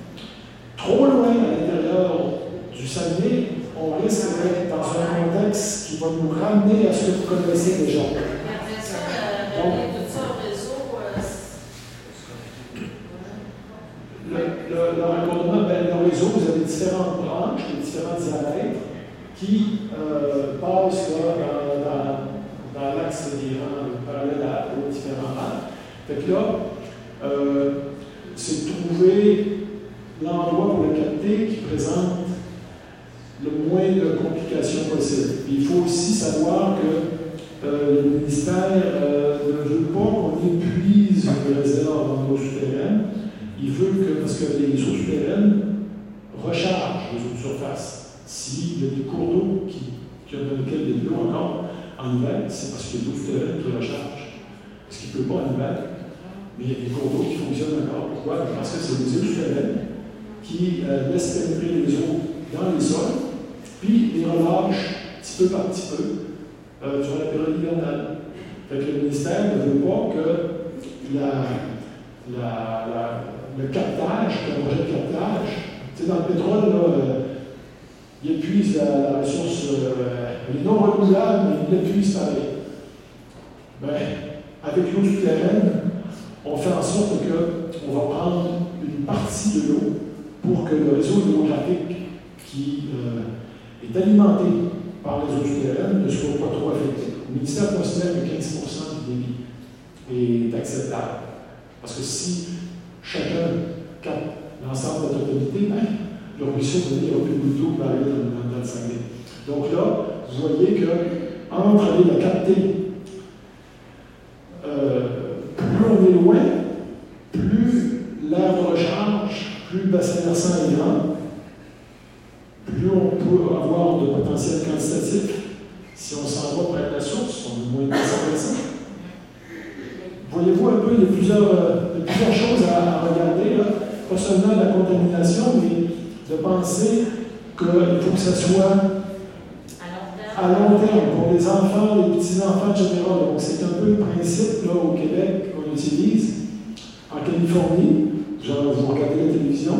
trop loin à l'intérieur du Saguenay, on risque d'être dans un contexte qui va nous ramener à ce que vous connaissez déjà. Après ça, relier tout ça au réseau, le, le, le raccordement, ben, le réseau, vous avez différents différentes branches, les différents diamètres qui euh, passent là, dans, dans, dans l'axe des rangs parallèles aux différents rangs. Fait que là, euh, c'est trouver l'endroit pour le capter qui présente le moins de complications possible. Il faut aussi savoir que euh, le ministère euh, ne veut pas qu'on épuise une réserve en eau souterraine. Il veut que, parce que les eaux souterraines rechargent les eaux de surface. S'il y a des cours d'eau qui, qui dans lesquels il y a de l'eau encore en hiver, c'est parce qu'il y a de l'eau souterraine qui recharge. Parce qu'il ne pleut pas en hiver, mais il y a des cours d'eau qui fonctionnent encore. Pourquoi? Parce que c'est des eaux souterraines qui euh, laissent pénétrer les eaux dans les sols, puis les relâchent petit peu par petit peu euh, durant la période hivernale. Fait que le ministère ne veut pas que la, la, la, le captage, le projet de captage, tu sais, dans le pétrole, là, euh, il épuise la, la ressource, euh, elle est non renouvelable, mais il l'épuise pareil. Ben, avec l'eau souterraine, on fait en sorte qu'on va prendre une partie de l'eau pour que le réseau hydrographique qui euh, est alimenté par les eaux souterraines ne soit pas trop affecté. Le ministère considère que quinze pour cent du débit est acceptable. Parce que si chacun capte l'ensemble de la totalité, ben, le ruisseau il n'y aura plus de d'eau qui va aller dans, dans le Saguenay. Donc là, vous voyez qu'entre aller la capter, euh, plus on est loin, plus l'aire de recharge, plus le bassin versant est grand, plus on peut avoir de potentiel quantitatif. Si on s'en va pour être la source, on est moins de deux cents pour cent. Voyez-vous un peu, il y a plusieurs, il y a plusieurs choses à, à regarder, là. Pas seulement la contamination, mais de penser qu'il faut que ça soit à long terme pour les enfants, les petits-enfants, et cetera. Donc, c'est un peu le principe là, au Québec qu'on utilise. En Californie, genre, vous regardez la télévision,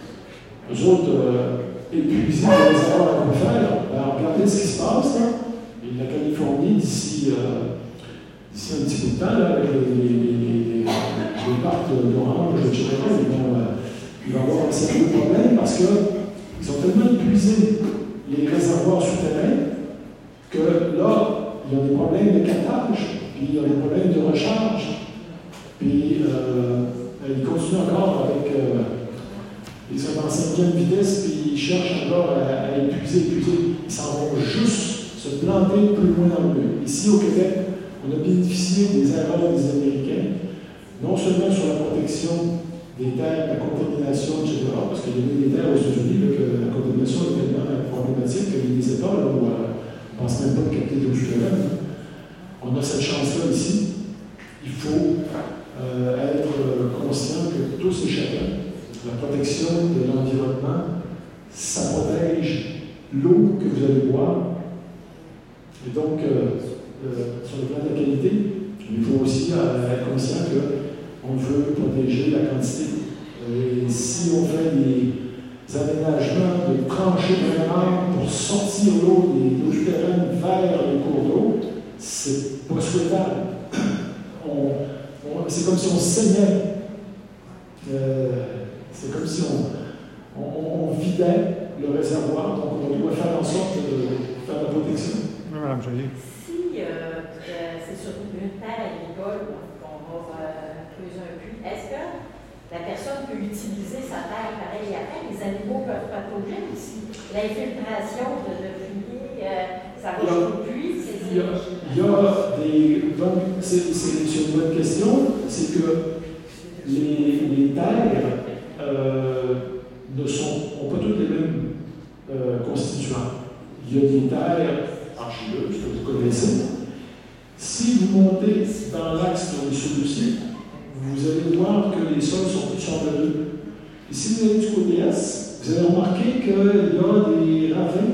eux autres, euh, épuisés pour les avoir à faire, ben, regardez ce qui se passe. Là. Et la Californie, d'ici euh, d'ici un petit bout de temps, là, avec les, les, les, les parcs d'orange, et cetera, ils vont, euh, ils vont avoir un sérieux problème parce qu'ils ont tellement épuisé les réservoirs souterrains que là, il y a des problèmes de captage, puis il y a des problèmes de recharge, puis euh, ils continuent encore avec. Euh, ils sont en cinquième vitesse, puis ils cherchent encore à, à épuiser, épuiser. Ils s'en vont juste se planter plus loin dans le mur. Ici, au Québec, on a bénéficié des erreurs des Américains, non seulement sur la protection des terres, la contamination, et cetera, parce qu'il y a des terres aux États-Unis que la contamination est tellement problématique qu'il y a des États là, où euh, on ne pense même pas de capter de l'eau souterraine. On a cette chance-là ici. Il faut euh, être conscient que tous et chacun, la protection de l'environnement, ça protège l'eau que vous allez boire. Et donc, euh, euh, sur le plan de la qualité, il faut aussi euh, être conscient qu'on veut protéger la quantité. Et si on fait des aménagements de tranchées vraiment pour sortir l'eau des eaux souterraines vers les cours d'eau, c'est pas souhaitable. On, on, c'est comme si on saignait. Euh, c'est comme si on, on, on vidait le réservoir, donc on doit faire en sorte de faire la protection. Oui, Mme Joly. Si euh, euh, c'est sur une terre agricole qu'on va euh, creuser un puits, est-ce que la personne peut utiliser sa terre pareil après? Les animaux peuvent patauger aussi. L'infiltration de, de fumier, euh, ça va jusqu'au puits. Il y a, il y a des. Donc, c'est, c'est, c'est une bonne question. C'est que les, les terres euh, ne sont, ont pas toutes les mêmes euh, constituants. Il y a des terres argileuses que vous connaissez. Si vous montez dans l'axe de celui-ci, vous allez voir que les sols sont plus sablonneux. Et si vous allez du côté est, vous allez remarquer qu'il y a des ravins.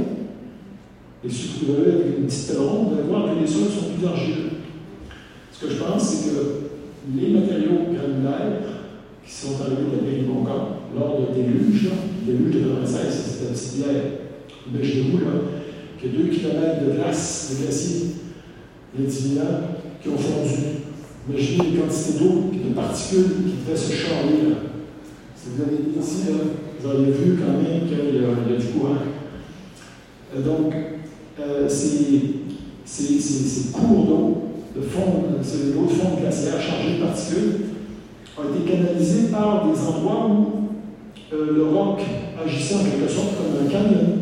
Et si vous allez avec une petite ronde, vous allez voir que les sols sont plus argileux. Ce que je pense, c'est que les matériaux granulaires qui sont arrivés de la baie du Montcalm lors de déluge, le déluge de quatre-vingt-seize, c'était la petite bière. Imaginez-vous là, qu'il y a deux kilomètres de glace, de glacier, individuels qui ont fondu. Imaginez les quantités d'eau, de particules qui devaient se charler là. Si vous avez ici, là, vous avez vu quand même qu'il y, y a du courant. Euh, donc, euh, ces, ces, ces, ces cours d'eau, de fond, c'est l'eau de fond glaciaire chargée de particules, ont été canalisés par des endroits où euh, le roc agissait en quelque sorte comme un canyon.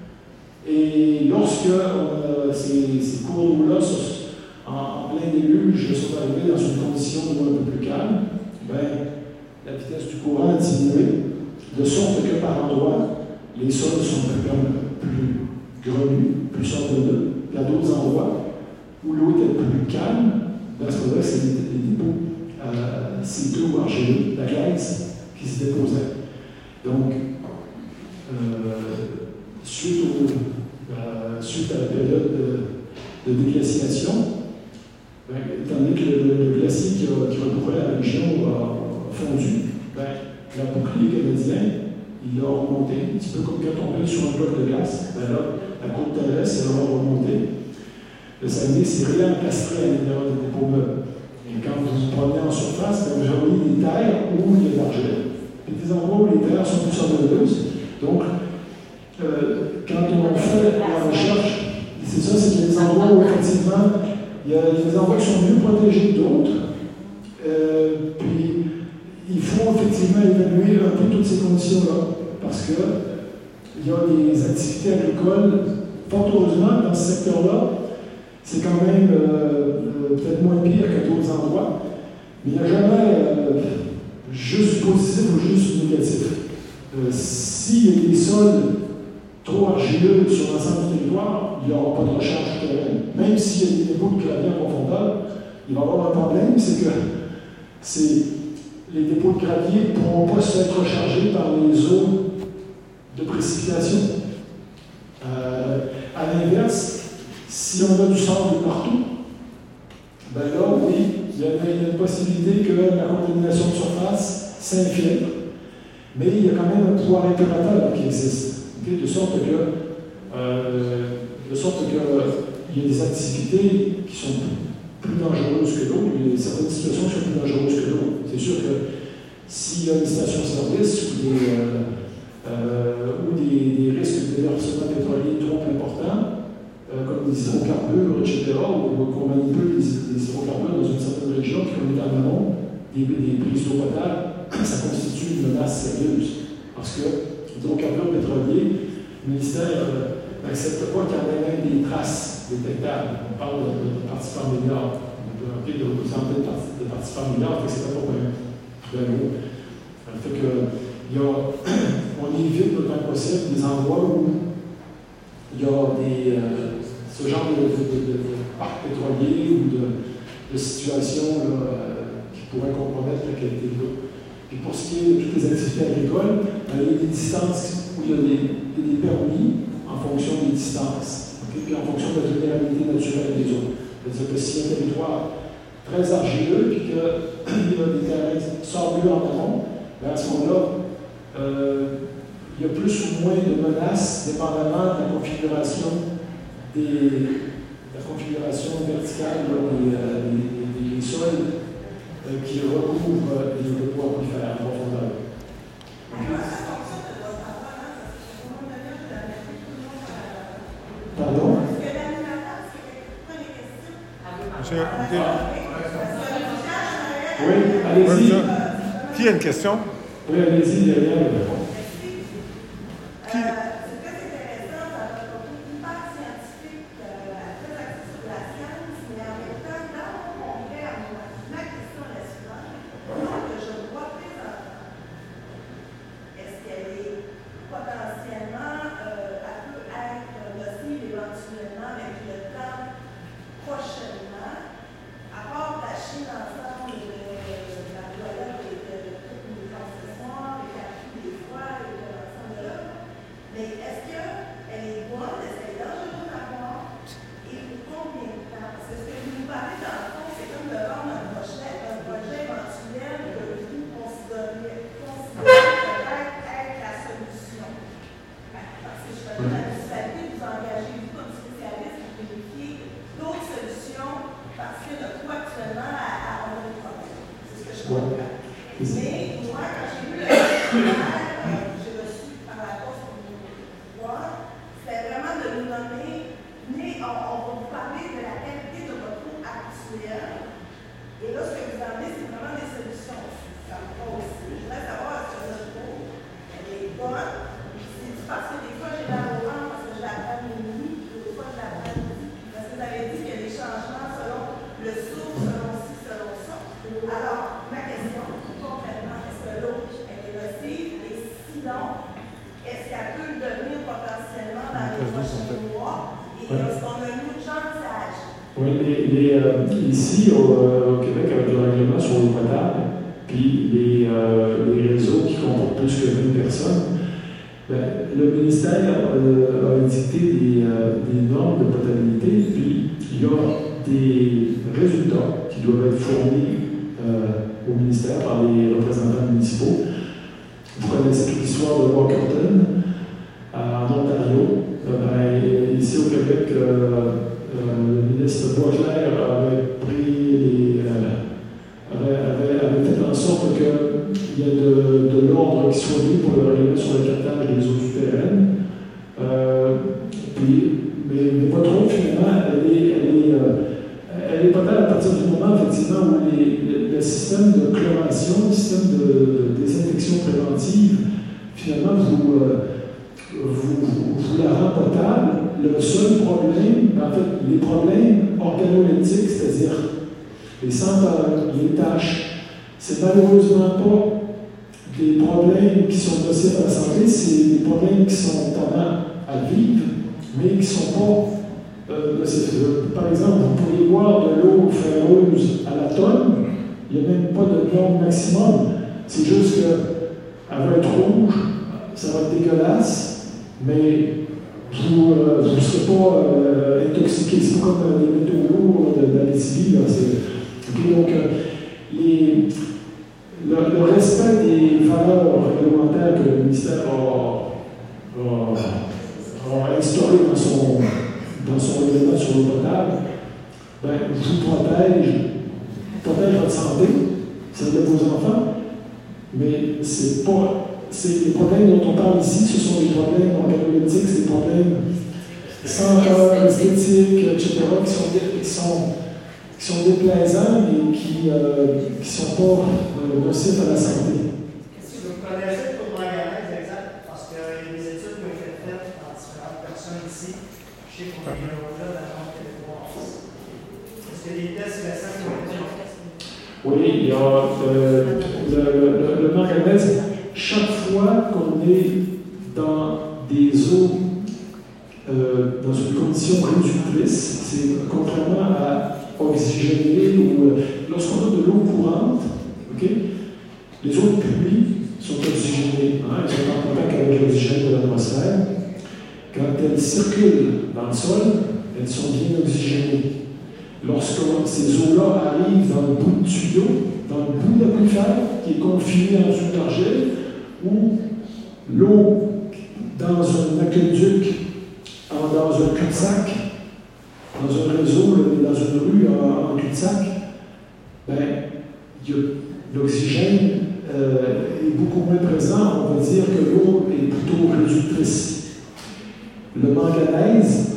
Et lorsque euh, ces, ces cours d'eau-là, en, en plein déluge, sont arrivés dans une condition d'eau un peu plus calme, ben, la vitesse du courant a diminué, de sorte que par endroits, les sols sont plus, plus grenus, plus sablonneux. Il y a d'autres endroits où l'eau était plus calme, dans ce cas-là, c'est des, des dépôts euh, C deux ou argileux, la glaise, qui se déposait. Donc, euh, suite, au, euh, suite à la période de, de déglaciation, ben, étant donné que le, le, le glacier qui, a, qui recouvrait la région a fondu, ben, la bouclier canadien, il a remonté, un petit peu comme quand on est sur un bloc de glace. Ben là, la côte terrestre, elle a remonté. Le Saguenay s'est réencastré à l'intérieur des dépôts meubles. Et quand vous vous promenez en surface, ben, vous avez des terres où il y a de l'argile. Et des endroits où les terres sont plus sablonneuses. Donc, euh, quand on fait la recherche, c'est ça, c'est qu'il y a des endroits où effectivement, il y a des endroits qui sont mieux protégés que d'autres. Euh, puis, il faut effectivement évaluer un peu toutes ces conditions-là, parce qu'il y a des activités agricoles, fort heureusement, dans ce secteur-là, c'est quand même euh, euh, peut-être moins pire qu'à d'autres endroits, mais il n'y a jamais euh, juste positif ou juste négatif. Euh, S'il y a des sols trop argileux sur l'ensemble du territoire, il n'y aura pas de recharge souterraine. Même s'il y a des dépôts de gravier en profondeur, il va y avoir un problème, c'est que c'est les dépôts de gravier ne pourront pas se faire recharger par les eaux de précipitation. Euh, à l'inverse, si on a du sable partout, ben là, oui, il y, a, il y a une possibilité que la contamination de surface s'infiltre, mais il y a quand même un pouvoir impérateur qui existe, okay? de sorte que, euh, de sorte que euh, il y a des activités qui sont plus dangereuses que d'autres, il y a certaines situations qui sont plus dangereuses que d'autres. C'est sûr que s'il y a une station-service ou des, euh, euh, ou des, des risques de déversement pétrolier trop importants, euh, comme des hydrocarbures, et cetera, ou qu'on manipule des, des hydrocarbures dans une certaine région, qui comme est en amont, des, des prises d'eau potable, ça constitue une menace sérieuse. Parce que les hydrocarbures pétroliers, le ministère euh, n'accepte pas qu'il y en ait même des traces détectables. On parle de, de participants milliards. On peut appeler de centaines de participants milliards, fait que c'est pas pour un gros. Fait que, il y a, on évite autant que possible des endroits où il y a des, euh, ce genre de, de, de, de parcs pétroliers ou de, de situations là, euh, qui pourraient compromettre la qualité de l'eau. Puis pour ce qui est de toutes les activités agricoles, il y a des distances où il y a des, des permis en fonction des distances, okay? Puis en fonction de la vulnérabilité naturelle des eaux. C'est-à-dire que si un territoire très argileux et qu'il y a des terrains sableux en amont, ben à ce moment-là, euh, il y a plus ou moins de menaces dépendamment de la configuration, des, de la configuration verticale des, euh, des, des sols euh, qui recouvrent les dépôts aquifères en profondeur. Pardon? Monsieur, okay. Oui, allez-y. Qui a une question? Oui, allez-y, derrière. Qui? Mais moi, quand j'ai vu le Lorsqu'on a mis chantage. Oui, les, les, euh, ici au, euh, au Québec, avec le règlement sur l'eau potable, puis les, euh, les réseaux qui comportent plus que vingt personnes, ben, le ministère euh, a édicté des, euh, des normes de potabilité, puis il y a des résultats qui doivent être fournis euh, au ministère par les représentants municipaux. Vous connaissez toute l'histoire de Walkerton en Ontario. Euh, ben, ici au Québec, euh, Euh, le ministre Boisclair avait pris les, euh, avait, avait, avait fait en sorte qu'il y ait de, de l'ordre qui soit mis pour le règlement sur le captage des eaux souterraines. Euh, puis, mais, mais pas trop, finalement, elle est, elle est, euh, elle est potable à partir du moment, effectivement, où les, le, le système de chloration, le système de, de désinfection préventive, finalement, vous, euh, vous, vous, vous la rend potable. Le seul problème, en fait, les problèmes organoleptiques, c'est-à-dire les senteurs, les taches, c'est malheureusement pas des problèmes qui sont nocifs à la santé, c'est des problèmes qui sont tendants à vivre, mais qui ne sont pas euh, nocifs. Par exemple, vous pourriez boire de l'eau ferreuse à la tonne, il n'y a même pas de norme maximum. C'est juste qu'elle va être rouge, ça va être dégueulasse, mais vous ne euh, serez pas euh, intoxiqué. C'est pas comme euh, les métaux lourds de, de la T V. Okay, donc, euh, les, le, le respect des valeurs réglementaires que le ministère a, a, a instaurées dans son, dans son règlement sur l'eau potable, ben, vous protège, protège votre santé, celle de vos enfants, mais c'est pas. C'est les problèmes dont on parle ici, ce sont des problèmes organoleptiques, c'est des problèmes sanitaires, esthétiques, et cetera, qui sont, qui sont, qui sont déplaisants et qui ne euh, sont pas euh, nocifs à la santé. Est-ce que vous connaissez le manganèse exact? Parce qu'il y a des études qui ont été faites par différentes personnes ici. Je sais qu'on a eu un au-delà de la norme territoire. Est-ce qu'il y a des tests récents qui ont été faits? Oui, il y a euh, le, le, le manganèse. Chaque fois qu'on est dans des eaux, euh, dans une condition réductrice, c'est contrairement à oxygéner ou euh, lorsqu'on a de l'eau courante, okay, les eaux de pluie sont oxygénées, hein, elles sont en contact avec l'oxygène de l'atmosphère. Quand elles circulent dans le sol, elles sont bien oxygénées. Lorsque ces eaux-là arrivent dans le bout de tuyau, dans le bout d'aquifère, qui est confiné en dessous d'argile, ou l'eau dans un aqueduc, dans un cul-de-sac, dans un réseau, dans une rue en, en cul-de-sac, ben, l'oxygène euh, est beaucoup moins présent. On va dire que l'eau est plutôt réductrice. Le manganèse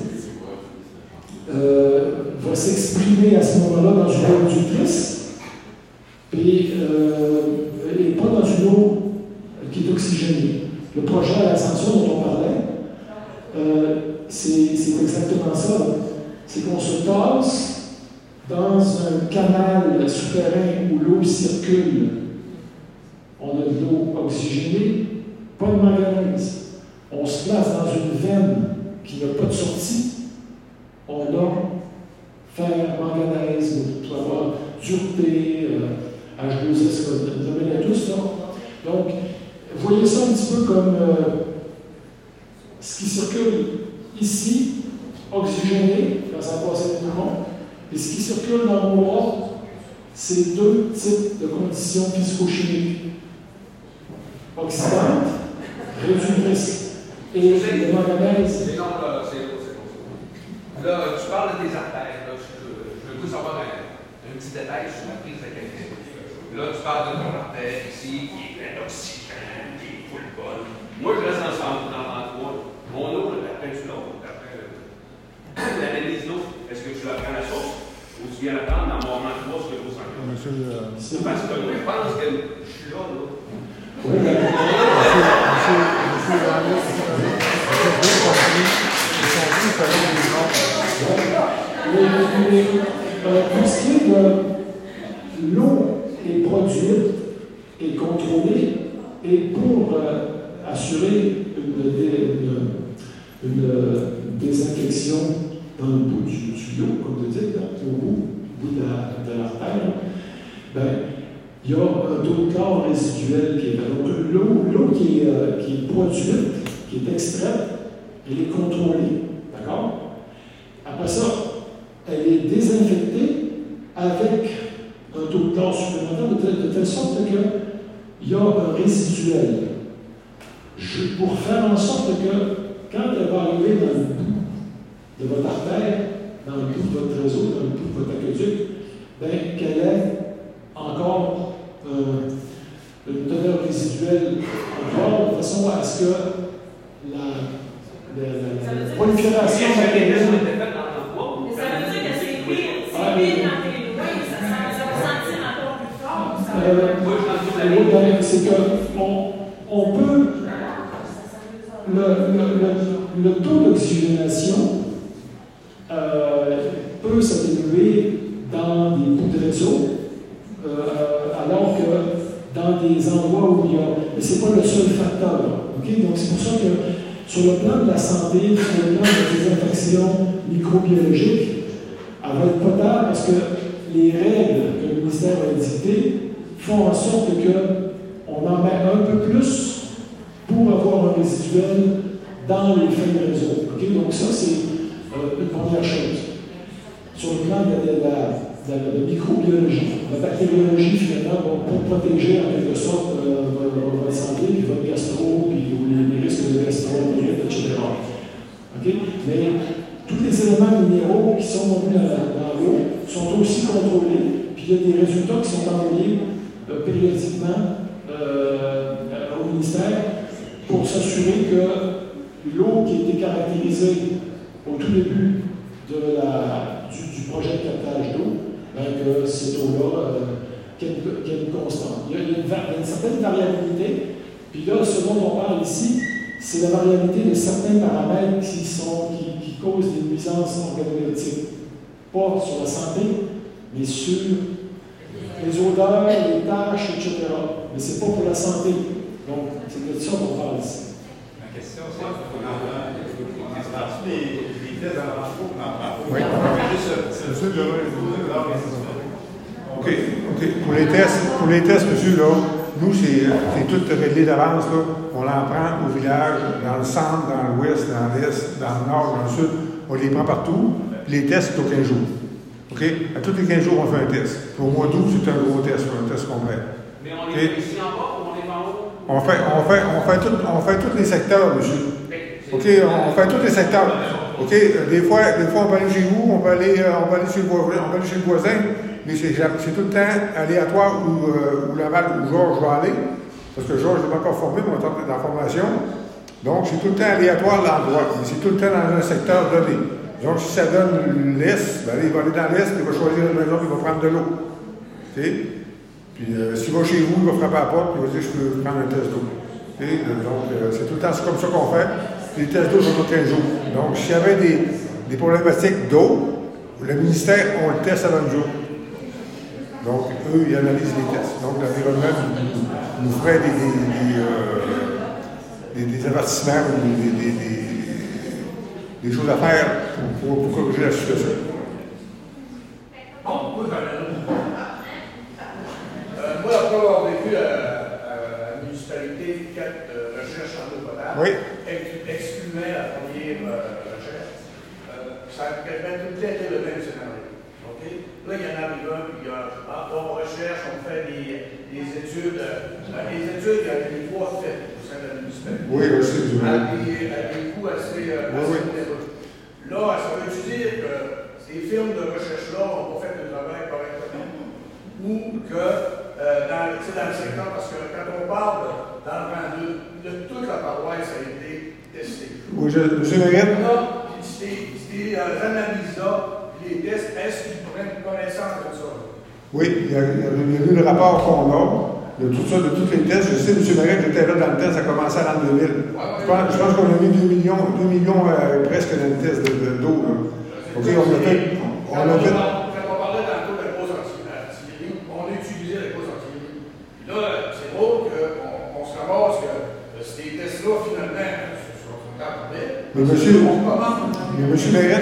euh, va s'exprimer à ce moment-là dans une eau réductrice et, euh, et pas dans une eau qui est oxygénée. Le projet à l'ascension dont on parlait, euh, c'est exactement ça. C'est qu'on se passe dans un canal souterrain où l'eau circule. On a de l'eau oxygénée, pas de manganèse. On se place dans une veine qui n'a pas de sortie. On a fer, manganèse, on peut avoir dureté, euh, H deux S, comme vous avez tous, là. Donc, voyez ça un petit peu comme euh, ce qui circule ici, oxygéné, quand ça passe à poumon, et ce qui circule dans mon bras, c'est deux types de conditions physico-chimiques. Oxydante, réductrice, et le manganèse. C'est long, là, c'est long, c'est long. Là, tu parles de tes artères, là, je, je veux savoir un, un petit détail sur la prise de quelqu'un. Là, tu parles de ton artère ici, qui est plein d'oxygène, qui est full bonne. Moi, je reste dans l'endroit. Mon eau, là, après, tu l'as, après l'analyse d'eau, est-ce que tu la prends à la source ou tu viens la prendre dans mon endroit sur le gros centre? Monsieur, euh, Parce que moi, je pense que je suis là, là. oui, mais, monsieur, monsieur, monsieur Landis, monsieur bien compris, ils sont venus selon les normes. Mais, mais euh, pour ce qui est de l'eau est produite et contrôlée, et pour euh, assurer une, une, une, une désinfection dans le bout du tuyau, comme vous dites, là, au bout, au bout de, la, de l'artère, ben, il y a un taux de chlore résiduel qui est fait. Donc, l'eau, l'eau qui est, euh, qui est produite, qui est extraite, elle est contrôlée. D'accord? Après ça, elle est désinfectée avec un taux de chlore supplémentaire de telle, de telle sorte qu'il y a un résiduel. Je, pour faire en sorte que quand elle va arriver dans le bout de votre artère, dans le bout de votre réseau, dans le bout de votre aqueduc, ben, qu'elle ait encore euh, une teneur résiduelle encore, de façon à ce que la, la, la, la prolifération bactérienne. Mais ça veut dire que c'est pire, c'est pire dans tes lois, ça, ça, ça va sentir encore plus fort. Ça va euh, oui, ben, c'est qu'on on peut. Le, le, le, le taux d'oxygénation euh, peut s'atténuer dans des bouts de réseau, euh, alors que dans des endroits où il y a. Mais ce n'est pas le seul facteur. Okay? Donc, c'est pour ça que sur le plan de la santé, sur le plan de des infections microbiologiques, elle va être potable parce que les règles que le ministère a dictées font en sorte qu'on en met un peu plus pour avoir un résiduel dans les fins de réseau. Okay? Donc ça, c'est euh, une première chose. Sur le plan de, de, la, de, la, de la microbiologie, la bactériologie, finalement, va pour protéger en quelque sorte euh, votre santé, puis votre gastro, puis les, les risques de gastroentérite, et cetera. Okay? Mais tous les éléments minéraux qui sont montés dans, dans l'eau sont aussi contrôlés, puis il y a des résultats qui sont envoyés euh, périodiquement euh, au ministère pour s'assurer que l'eau qui a été caractérisée au tout début de la, du, du projet de captage d'eau, ben que cette eau-là, euh, qu'elle qu est constante. Il y, a, il, y a une, il y a une certaine variabilité, puis là, ce dont on parle ici, c'est la variabilité de certains paramètres qui, sont, qui, qui causent des nuisances organoleptiques. Pas sur la santé, mais sur les odeurs, les tâches, et cetera. Mais ce n'est pas pour la santé. Donc, c'est de ça qu'on parle ici. Ma question, c'est qu'on entend les tests dans l'entrepôt, on n'en parle pas. Oui. Juste OK. OK. Pour les tests, pour les tests, monsieur, là, nous, c'est tout réglé d'avance. On en prend au village, dans le centre, dans l'ouest, dans l'est, dans le nord, dans le sud. On les prend partout. Puis les tests, c'est aux quinze jours. OK? À tous les quinze jours, on fait un test. Puis au mois d'août, c'est un gros test, un test complet. Mais on est ici en bas ou on est en haut? On fait, on fait, on fait, tout, on fait tous les secteurs, monsieur. OK? On fait tous les secteurs. OK? Des fois, des fois on peut aller chez vous, on peut aller, on peut aller chez le voisin, on peut aller chez le voisin, mais c'est tout le temps aléatoire où, euh, où Laval, où Georges va aller. Parce que Georges n'est pas encore formé, mais on est dans la formation. Donc, c'est tout le temps aléatoire l'endroit. Mais c'est tout le temps dans un secteur donné. Donc, si ça donne l'Est, ben, il va aller dans l'Est, il va choisir une maison, il va prendre de l'eau. OK? Puis, euh, s'il va chez vous, il va frapper à la porte, il va dire, je peux prendre un test d'eau. Okay? Donc, euh, c'est tout le temps comme ça qu'on fait. Les tests d'eau sont tous quinze jours. Donc, s'il y avait des, des problématiques d'eau, le ministère, on le teste avant le jour. Donc, eux, ils analysent les tests. Donc, l'environnement nous, nous ferait des, des, des, euh, des, des avertissements ou des, des, des, des choses à faire pour, pour, pour corriger la situation. Bon, moi, j'en ai un. Euh, moi, après avoir vécu à, à la municipalité quatre euh, recherches en eau potable, oui. excluant la première euh, recherche, euh, ça a quasiment tout le temps été le même scénario. Okay? Là, il y en a un, puis il y a, on recherche, on fait des, des études, euh, des études, il y a des trois faites au sein de la municipalité. Oui, aussi, du à des, à des coûts assez, euh, oui, assez oui. onéreux. Là, ça veut-tu dire que ces firmes de recherche-là n'ont pas fait le travail correctement? Ou que, euh, dans, dans le secteur, parce que quand on parle de, dans le Grand deux, de toute la paroisse a été testée. Oui, je, monsieur Mérite. Là, ces analyses-là, les tests, est-ce qu'ils prennent connaissance de ça? Oui, il y a, il y a, il y a eu le rapport qu'on a, de tout ça, de tous les tests. Je sais, M. Mérite, j'étais là dans le test, ça a commencé à l'an deux mille. Je pense, je pense qu'on a mis deux millions, deux millions euh, presque dans le test d'eau. OK, on a fait. On a fait. Quand on parlait tantôt de la cause anti-virus, on a utilisé la cause anti-virus. Là, c'est drôle qu'on on se ramasse que ces tests-là, finalement, sont en train. Mais monsieur, mais monsieur Mérite,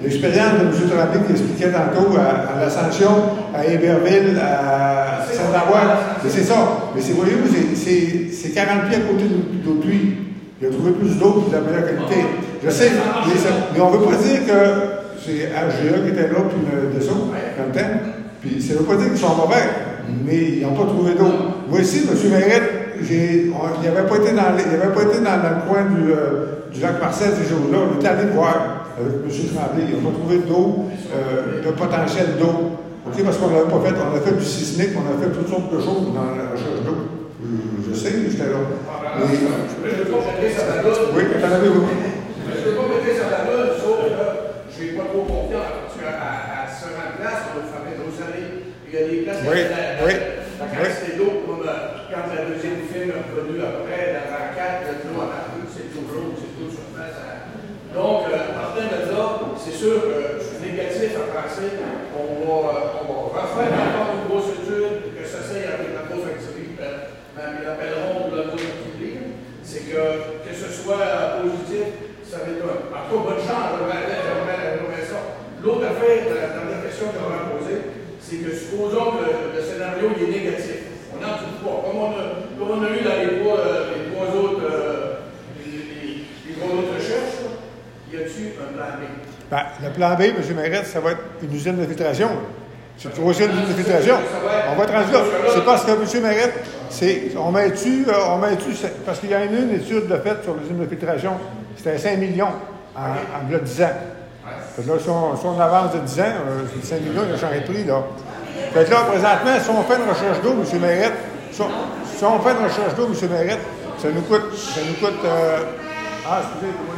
l'expérience de M. Tremblay qui expliquait tantôt à, à l'Ascension, à Héberville, à Saint-Avoine. C'est ça. Mais voyez-vous, c'est quarante pieds à côté d'autrui. Il a trouvé plus d'eau et de la meilleure qualité. Je sais, mais, ça, mais on ne veut pas dire que c'est H G A qui était là, puis le dessous, dans le temps. Puis ça ne veut pas dire qu'ils sont mauvais, mais ils n'ont pas trouvé d'eau. Moi ici, M. Mayrette, il n'avait pas été dans, il avait pas été dans, dans le coin du, euh, du lac Marcel ces jours-là. On était allé voir avec M. Tremblay. Ils n'ont pas trouvé d'eau, euh, de potentiel d'eau. OK, parce qu'on ne l'avait pas fait. On a fait du sismique, on a fait toutes sortes de choses dans la recherche d'eau. Je, je sais, j'étais là. Mais, je ne peux pas mettre ça dans la lune. Oui, t'en avais vous. Je ne peux pas mettre ça dans la lune, sauf que je n'ai pas trop confiance. Parce qu'à ce rang de place, on va faire vous savez, il y a des places oui, la, la, oui, la quantité d'eau, comme euh, quand la deuxième film est revenue après, la raquette, l'eau à la rue, c'est toujours, c'est tout sur place. Hein. Donc, euh, partant de là, c'est sûr que je suis négatif à penser qu'on va, euh, on va refaire encore une grosse étude, que ça s'aille avec la grosse activité, même ils l'appelleront la grosse activité, c'est que, que ce soit euh, positif, ça va être un. En tout cas, bonne chance, j'aimerais ça. L'autre affaire, la dernière question que j'aurais posée, c'est que supposons que le, le scénario il est négatif. On n'en trouve pas. Comme on a, comme on a eu dans les trois, les trois autres, euh, les, les, les trois autres recherches, y a-t-il un plan B? Ben, le plan B, M. Mayrette, ça va être une usine de filtration. C'est une grosse usine de filtration. On va être rendu là. C'est parce que M. Mayrette, on met-tu, on met-tu, parce qu'il y a une, une étude de fait sur l'usine de filtration, c'était cinq millions en, en, en dix ans. Fait que là, si on, si on avance de dix ans, euh, cinq millions, il a changé de prix, là. Fait que là, présentement, si on fait une recherche d'eau, M. Mayrette, si on, si on fait une recherche d'eau, M. Mayrette, ça nous coûte, ça nous coûte, euh, ah, excusez-moi,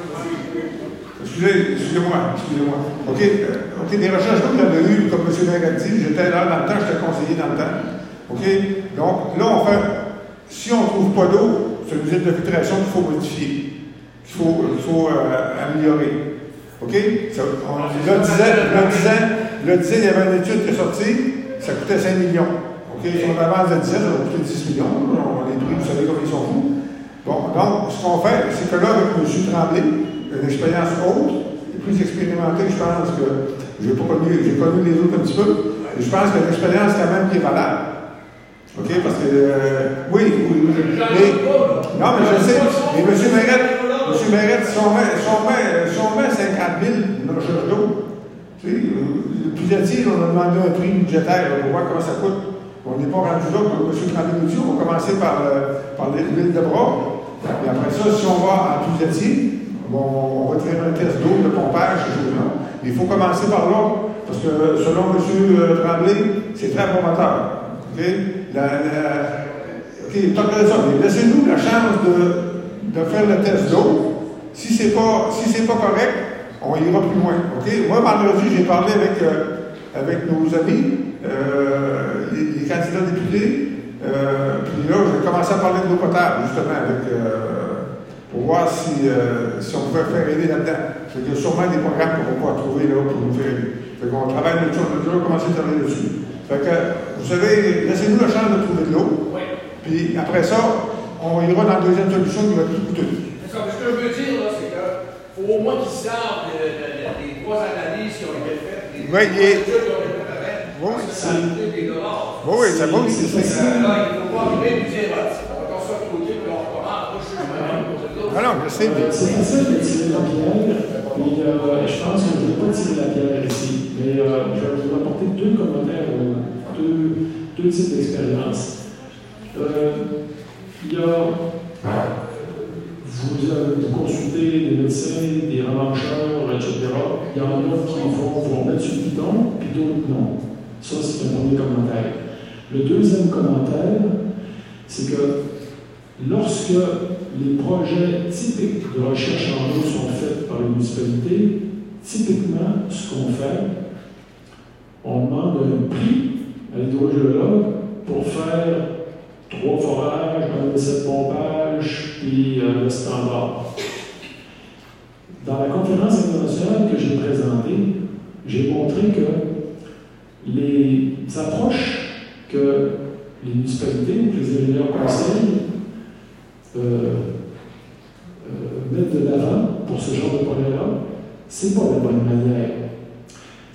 excusez, excusez-moi, excusez-moi. OK, euh, OK, des recherches d'eau, il y en a eu, comme M. Mayrette dit, j'étais là dans le temps, j'étais conseiller dans le temps. OK, donc là, on fait, si on ne trouve pas d'eau, c'est une usine de filtration qu'il faut modifier, qu'il faut, il faut euh, améliorer. OK? Ça, on, là, disait, là, disait, là, disait, il y avait une étude qui est sortie, ça coûtait cinq millions. OK? Si on avance de dix, ça va coûter dix millions. On, les prix, vous savez comme ils sont fous. Bon, donc, ce qu'on fait, c'est que là, avec M. Tremblay, une expérience haute, et plus expérimentée, je pense que j'ai pas connu, j'ai connu les autres un petit peu, et je pense que l'expérience, quand même, qui est valable. OK? Parce que, euh, oui, oui, oui. Mais, non, mais je sais, mais M. Mayrette, M. Mayrette, si on met, si on met, si on met cinquante mille dans le recherche d'eau, tu sais, le Pusatier, on a demandé un prix budgétaire pour voir comment ça coûte. On n'est pas rendu là pour M. Tremblay-Moutier. On va commencer par, euh, par l'île de Bras. Et après ça, si on va en Pusatier, bon, on va faire un test d'eau, de pompage, ces choses-là. Il faut commencer par là, parce que selon M. Tremblay, c'est très promoteur. OK? La, la, OK, tant que ça, laissez-nous la chance de. de faire le test d'eau. Si ce n'est pas, si c'est pas correct, on ira plus loin. Okay? Moi, vendredi, j'ai parlé avec, euh, avec nos amis, euh, les, les candidats députés, euh, puis là, j'ai commencé à parler de l'eau potable, justement, avec, euh, pour voir si, euh, si on pouvait faire aider là-dedans. Il y a sûrement des programmes qu'on va pouvoir trouver là, pour nous faire aider. Fait qu'on travaille là-dessus, on a déjà commencé à travailler dessus. Fait que, vous savez, laissez-nous la chance de trouver de l'eau, puis après ça, on ira dans la deuxième solution qui va être plus coûteuse. Ce que je veux dire, là, c'est qu'il faut au moins qu'ils sortent les trois analyses qui ont été faites, les oui, études qui ont été faites avant. Oui, ça a coûté des dollars. Oui, oui, c'est bon. Là, il ne faut pas arriver et dire, on va t'en sortir de côté, puis on recommence. Moi, je suis même. Ah non, je sais, mais. C'est facile de tirer la pierre, puis euh, je pense que je ne vais pas tirer la pierre ici, mais euh, je vais vous apporter deux commentaires, deux, deux types d'expériences. Euh, Il y a, vous, vous consultez des médecins, des remancheurs, et cetera. Il y en a qui vont, vont mettre sur le bidon, puis d'autres non. Ça, c'est un premier commentaire. Le deuxième commentaire, c'est que lorsque les projets typiques de recherche en eau sont faits par les municipalités, typiquement, ce qu'on fait, on demande un prix à l'hydrogéologue pour faire trois forages, un essai de pompage, puis euh, le standard. Dans la conférence internationale que j'ai présentée, j'ai montré que les approches que les municipalités ou que les ingénieurs conseillent euh, euh, mettent de l'avant pour ce genre de projet-là, c'est pas la bonne manière.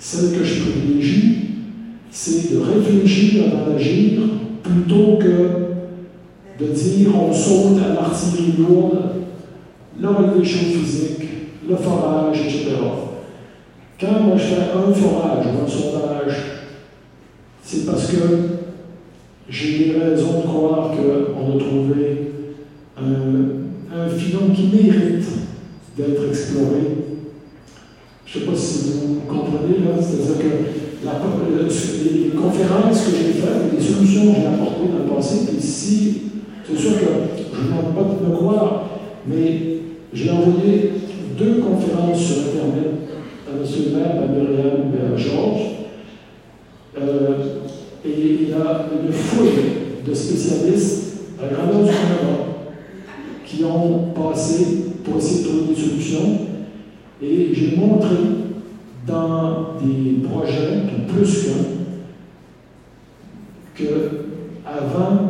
celle que je privilégie, c'est de réfléchir avant d'agir plutôt que de dire on saute à l'artillerie lourde, le relevé chaud physique, le forage, et cetera. Quand moi je fais un forage ou un sondage, c'est parce que j'ai des raisons de croire qu'on a trouvé un, un filon qui mérite d'être exploré. Je ne sais pas si vous comprenez, là, c'est-à-dire que la, les conférences que j'ai faites, les solutions que j'ai apportées dans le passé, puis ici, c'est sûr que je ne demande pas de me croire, mais j'ai envoyé deux conférences sur Internet à M. le maire, à Myriam et à Georges. Euh, et il y a une foule de spécialistes à la grandeur du Canada qui ont passé pour essayer de trouver des solutions. Et j'ai montré dans des projets, plus qu'un, qu'avant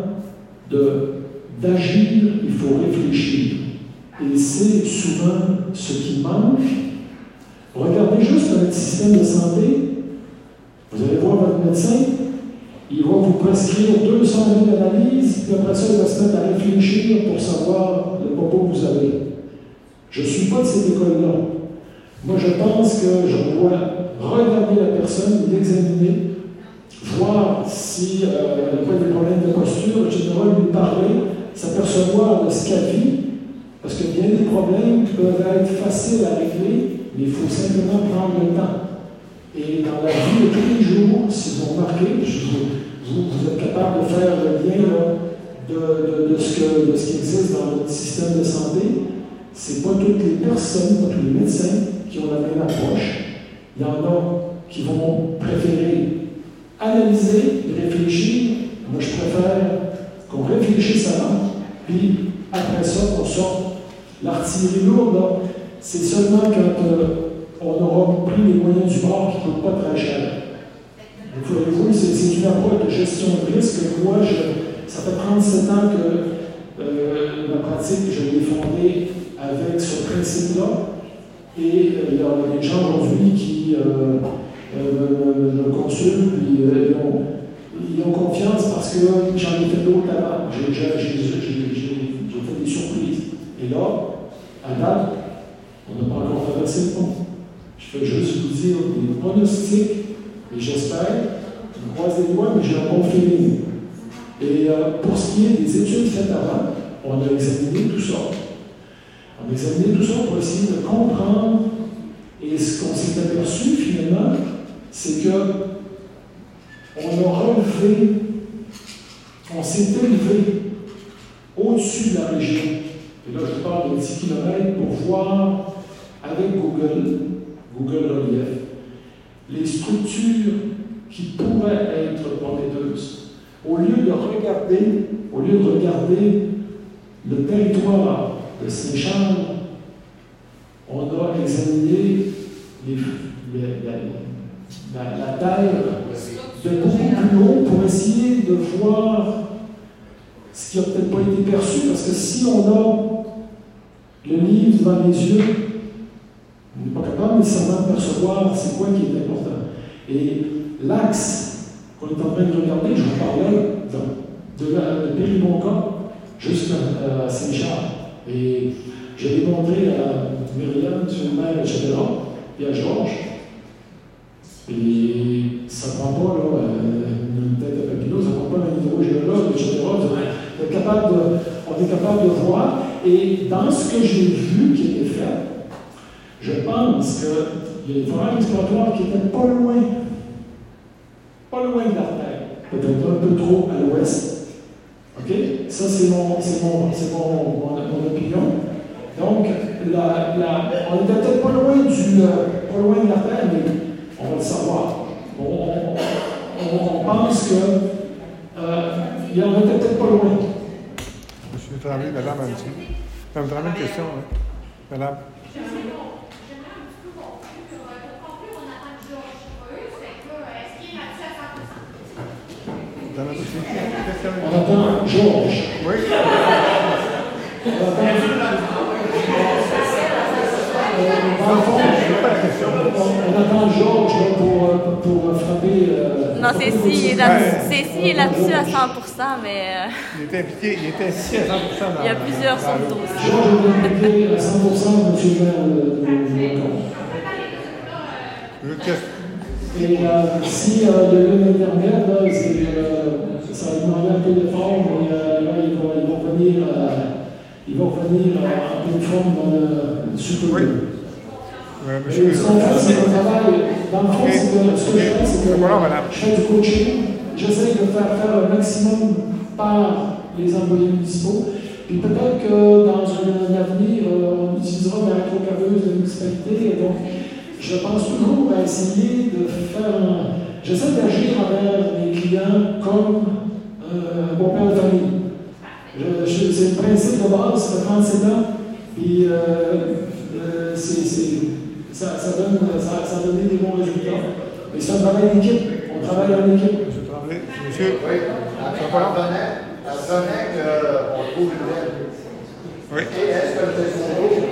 d'agir, il faut réfléchir. Et c'est souvent ce qui manque. Regardez juste notre système de santé. Vous allez voir votre médecin, il va vous prescrire deux cent mille analyses, puis après ça, il va se mettre à réfléchir pour savoir le propos que vous avez. Je ne suis pas de cette école-là. Moi, je pense que je dois regarder la personne, l'examiner, voir si euh, elle n'a pas des problèmes de posture, et cetera, lui parler, s'apercevoir de ce qu'elle vit, parce que bien des problèmes peuvent être faciles à régler, mais il faut simplement prendre le temps. Et dans la vie de tous les jours, si vous remarquez, vous, vous êtes capable de faire le lien là, de, de, de, ce que, de ce qui existe dans notre système de santé, c'est pas toutes les personnes, pas tous les médecins qui ont la même approche. Il y en a qui vont préférer analyser, réfléchir. Moi, je préfère qu'on réfléchisse avant, puis après ça, on sorte. L'artillerie lourde, là, c'est seulement quand euh, on aura pris les moyens du bord qui ne coûtent pas très cher. Il faut avouer, c'est une approche de gestion de risque. Moi, je, ça fait trente-sept ans que euh, ma pratique, je l'ai fondée avec ce principe-là. Et euh, il y a des gens aujourd'hui qui euh, euh, me consultent, puis euh, ils, ont, ils ont confiance parce que j'en ai fait d'autres avant. J'ai fait des surprises. Et là, à date, on n'a pas encore traversé le pont. Je fais juste vous dire des pronostics, et j'espère, je me croise les doigts, mais j'ai un bon feeling. Et euh, pour ce qui est des études faites avant, on a examiné tout ça. On a examiné tout ça pour essayer de comprendre, et ce qu'on s'est aperçu finalement, c'est que on a relevé, on s'est élevé au-dessus de la région. Et là, je parle de dix kilomètres pour voir avec Google, Google Relief, les structures qui pourraient être prometteuses. Au lieu de regarder, au lieu de regarder le territoire de Saint-Charles, on a examiné les, les, la, la, la terre de beaucoup plus haut pour essayer de voir ce qui n'a peut-être pas été perçu, parce que si on a le livre devant les yeux, on n'est pas capable nécessairement de percevoir c'est quoi qui est important. Et l'axe qu'on est en train de regarder, je vous parlais de, de, de Péribonca jusqu'à Saint-Charles. Et j'ai démontré à Myriam, sur mère, et cetera, et à Georges. Et ça ne prend pas là, une tête de papillon, ça ne prend pas un hydrogéologue, et cetera. On est capable de, on est capable de voir. Et dans ce que j'ai vu qui était fait, je pense qu'il y a des forages exploratoires qui étaient pas loin, pas loin de l'artère, peut-être un peu trop à l'ouest. OK? Ça, c'est mon, c'est mon, c'est mon, mon, mon opinion. Donc, la, la, on était peut-être pas loin du, euh, pas loin de l'artère, mais on va le savoir. On, on, on pense que euh, il y en était peut-être pas loin. Monsieur Tremblay, madame a dit. Madame Tremblay, une question, oui. Madame. J'aimerais un petit peu conclure. Pour conclure, on attend Georges Creuse. Est-ce qu'il est là-dessus à cent pour cent? On attend Georges. Oui. On attend on attend Georges pour Cécile est là- Cécile est là-dessus à cent pour cent, mais euh, Il était impliqué, il était impliqué à cent pour cent dans il y a plusieurs dans sortes l'autre. aussi. Georges est impliqué à cent pour cent dans le maire de Mâcon. Le test. Et euh, si euh, il y a eu l'Internet, là, c'est, euh, ça va demander un peu d'effort, mais euh, là, ils vont, ils vont venir, euh, ils vont venir euh, en pleine forme dans le super. Oui. Euh, Et monsieur, ce qu'on fait, c'est un travail. Dans le fond, Ok. c'est que, ce que je fais, c'est que Voilà, madame. je fais du coaching. J'essaie de faire faire le maximum par les employés municipaux. Puis peut-être que dans un avenir, euh, on utilisera des rétrocaveuse de municipalité. Donc, je pense toujours à essayer de faire un... J'essaie d'agir envers mes clients comme euh, un bon père de famille. Je- je- c'est le principe de base, ça fait trente-sept ans. Puis euh, euh, c'est, c'est, ça, ça, donne, ça, ça a donné des bons résultats. Mais c'est un travail d'équipe. On travaille en équipe. Monsieur Tremblay, monsieur. Oui, elle revenait, elle revenait qu'on trouve une lettre. Oui. Et est-ce que le Desmodo,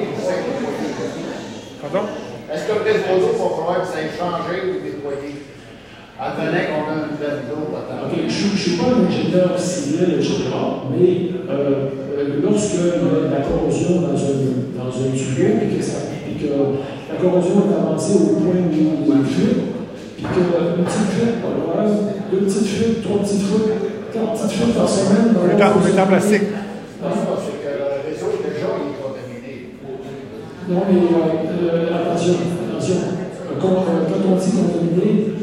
Pardon? est-ce que le Desmodo va falloir que ça ait changé ou nettoyé? Elle venait qu'on a une lettre d'eau, attends. Ok, je ne suis pas un ingénieur civil, et cetera, mais euh, euh, lorsque il y a de la corrosion dans un, dans un tuyau, et que, ça, et que la corrosion est avancée au point où il y a une fuite, puis qu'une petite fuite, voilà, deux petites fuites, trois petites fuites, quatre petites fuites par semaine. On est en, on est en plastique. Non, c'est que le réseau, déjà, il est contaminé. Non, mais euh, euh, attention, attention. Euh, Quand, euh, quand on dit contaminé,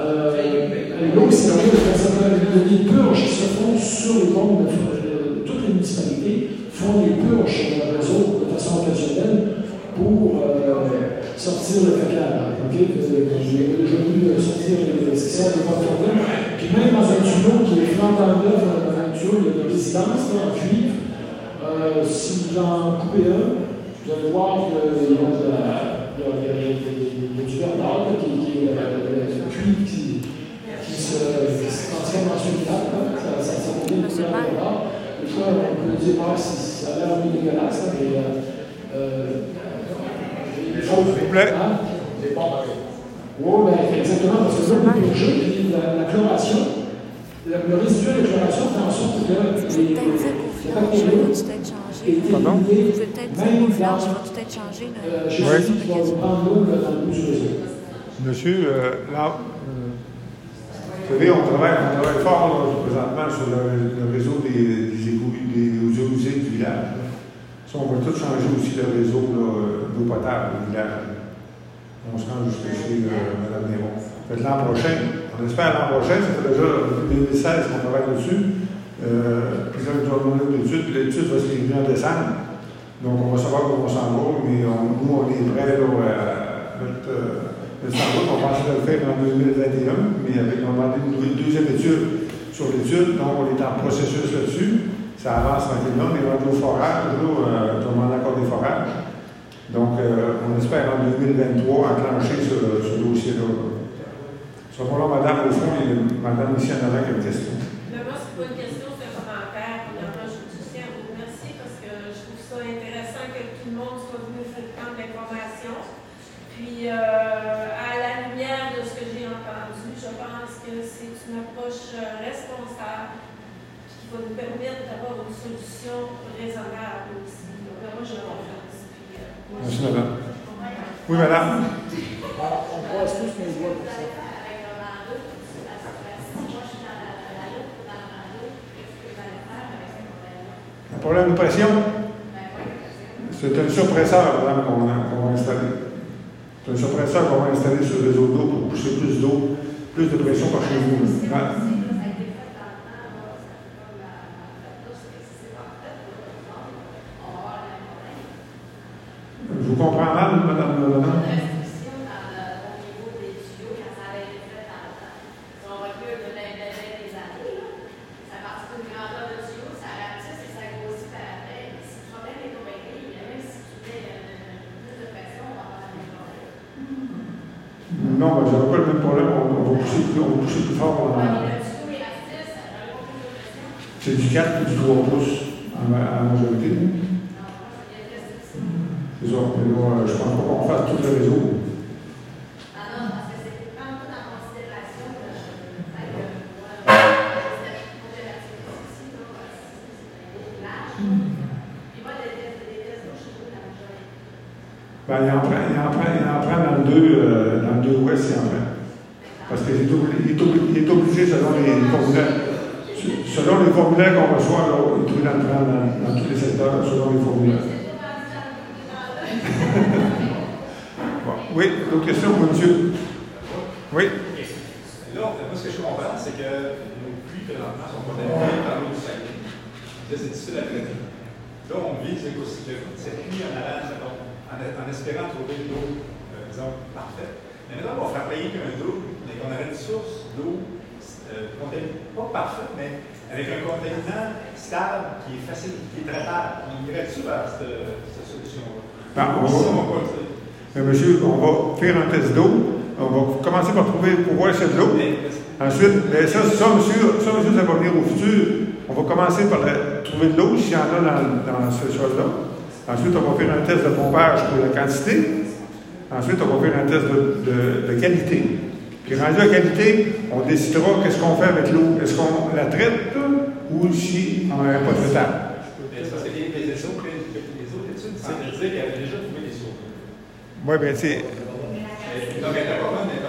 euh, l'eau, c'est un peu des purges qui se font sur les pompes de, de toutes les municipalités, font des purges sur le réseau de façon occasionnelle pour euh, sortir le caca. Okay? J'ai déjà vu sortir ce qui sort des pompes de. Puis même dans un tuyau qui est flambant neuf, dans un tuyau de résidence, là, en cuivre, euh, si vous en coupez un, vous allez voir qu'il y a, de la, il y a, il y a, il y a, il y a du verdâtre qui, qui est le cuivre qui, qui, se, qui se transforme en sulfate. Ça, ça, ça devient une couleur verdâtre. Des fois, on peut dire ah, si ça a l'air un peu dégueulasse, là, mais euh, euh, Les choses, S'il vous plaît. hein? c'est pas pareil. Oui, ben, exactement, parce que là, on est purgé, puis la, la chloration, le, le résidu de chloration fait en sorte que les, les bactéries Pardon? je vais peut-être dire au village, je vais tout être changé. Là. Euh, je Ouais. sais qu'ils vont prendre l'eau dans le bout du réseau. Monsieur, euh, là, euh, vous savez, on travaille, on travaille fort là, présentement sur le, le réseau des, des, égouts, des eaux usées du village. Là. Ça, on va tout changer aussi le réseau là, d'eau potable du village. On se rend jusqu'à chez euh, Mme Néron. Fait l'an prochain, on espère l'an prochain, ça fait déjà depuis deux mille seize qu'on travaille dessus. Euh, puis là, nous avons une étude, l'étude va se livrer en décembre. Donc, on va savoir comment on s'en va, mais on, nous, on est prêts là, à notre, euh, notre s'en va. On pensait le faire en deux mille vingt et un, mais avec, on va demander une deuxième étude sur l'étude. Donc, on est en processus là-dessus. Ça avance tranquillement, mais on est au forage. Là, euh, on demande encore des forages. Donc, euh, on espère en deux mille vingt-trois enclencher ce, ce dossier-là. Sur mon nom, madame, au fond, il y a madame ici en avant qui a une question. Mais moi, c'est pas une question, c'est un commentaire. Premièrement, je vous tiens à vous remercier parce que je trouve ça intéressant que tout le monde soit venu prendre l'information. Puis, euh, à la lumière de ce que j'ai entendu, je pense que c'est une approche responsable qui va nous permettre d'avoir une solution raisonnable aussi. Donc, moi, je confiance. Puis, euh, moi, Merci, je- madame. Oui, madame. On croise tous nos doigts pour ça. Un problème de pression? C'est un surpresseur, madame, qu'on va, qu'on va installer. C'est un surpresseur qu'on va installer sur le réseau d'eau pour pousser plus d'eau, plus de pression par chez vous. Là. Je vous comprends mal, madame. madame. Non, ben, j'avais pas le même problème. On, on va pousser plus, on va pousser plus fort. Dans... C'est du quatre ou du trois pouces à la majorité. C'est ça. Mais là, je pense pas qu'on fasse tout le réseau. Ben, il en prend, il en prend, il en prend dans le deux, euh, dans le deux ouest, il en prend. Parce qu'il est, obli- il est, obli- il est obligé, selon les formulaires, selon les formulaires qu'on reçoit, là, il est obligé d'en prendre dans, dans tous les secteurs, selon les formulaires. Bon. Oui, d'autres questions pour monsieur? Oui? Là, moi, ce que je comprends, c'est que nos pluies, présentement, sont contaminés par l'eau du Saguenay. Là, c'est difficile à traiter. Là, on vise cette pluie en allant, en, en espérant trouver de l'eau, euh, disons, parfaite. Mais maintenant, on va faire payer qu'un double, mais qu'on aurait une source d'eau, euh, pas parfaite, mais avec un contaminant stable qui est facile, qui est traitable. On irait-tu vers cette, cette solution-là? Ben, on si va, on continue. mais monsieur, on va faire un test d'eau. On va commencer par trouver pour voir cette l'eau. Ensuite, ben ça, ça, monsieur, ça, monsieur, ça va venir au futur. On va commencer par la, trouver de l'eau, s'il y en a dans, dans cette chose-là. Ensuite, on va faire un test de pompage pour la quantité. Ensuite, on va faire un test de, de, de qualité. Puis, rendu à qualité, on décidera qu'est-ce qu'on fait avec l'eau. Est-ce qu'on la traite ou si on n'est pas traitable? Parce que les, les, les, autres, les autres études disaient qu'il y avait déjà trouvé des sources. Oui, bien, c'est. Non, mais d'accord, mais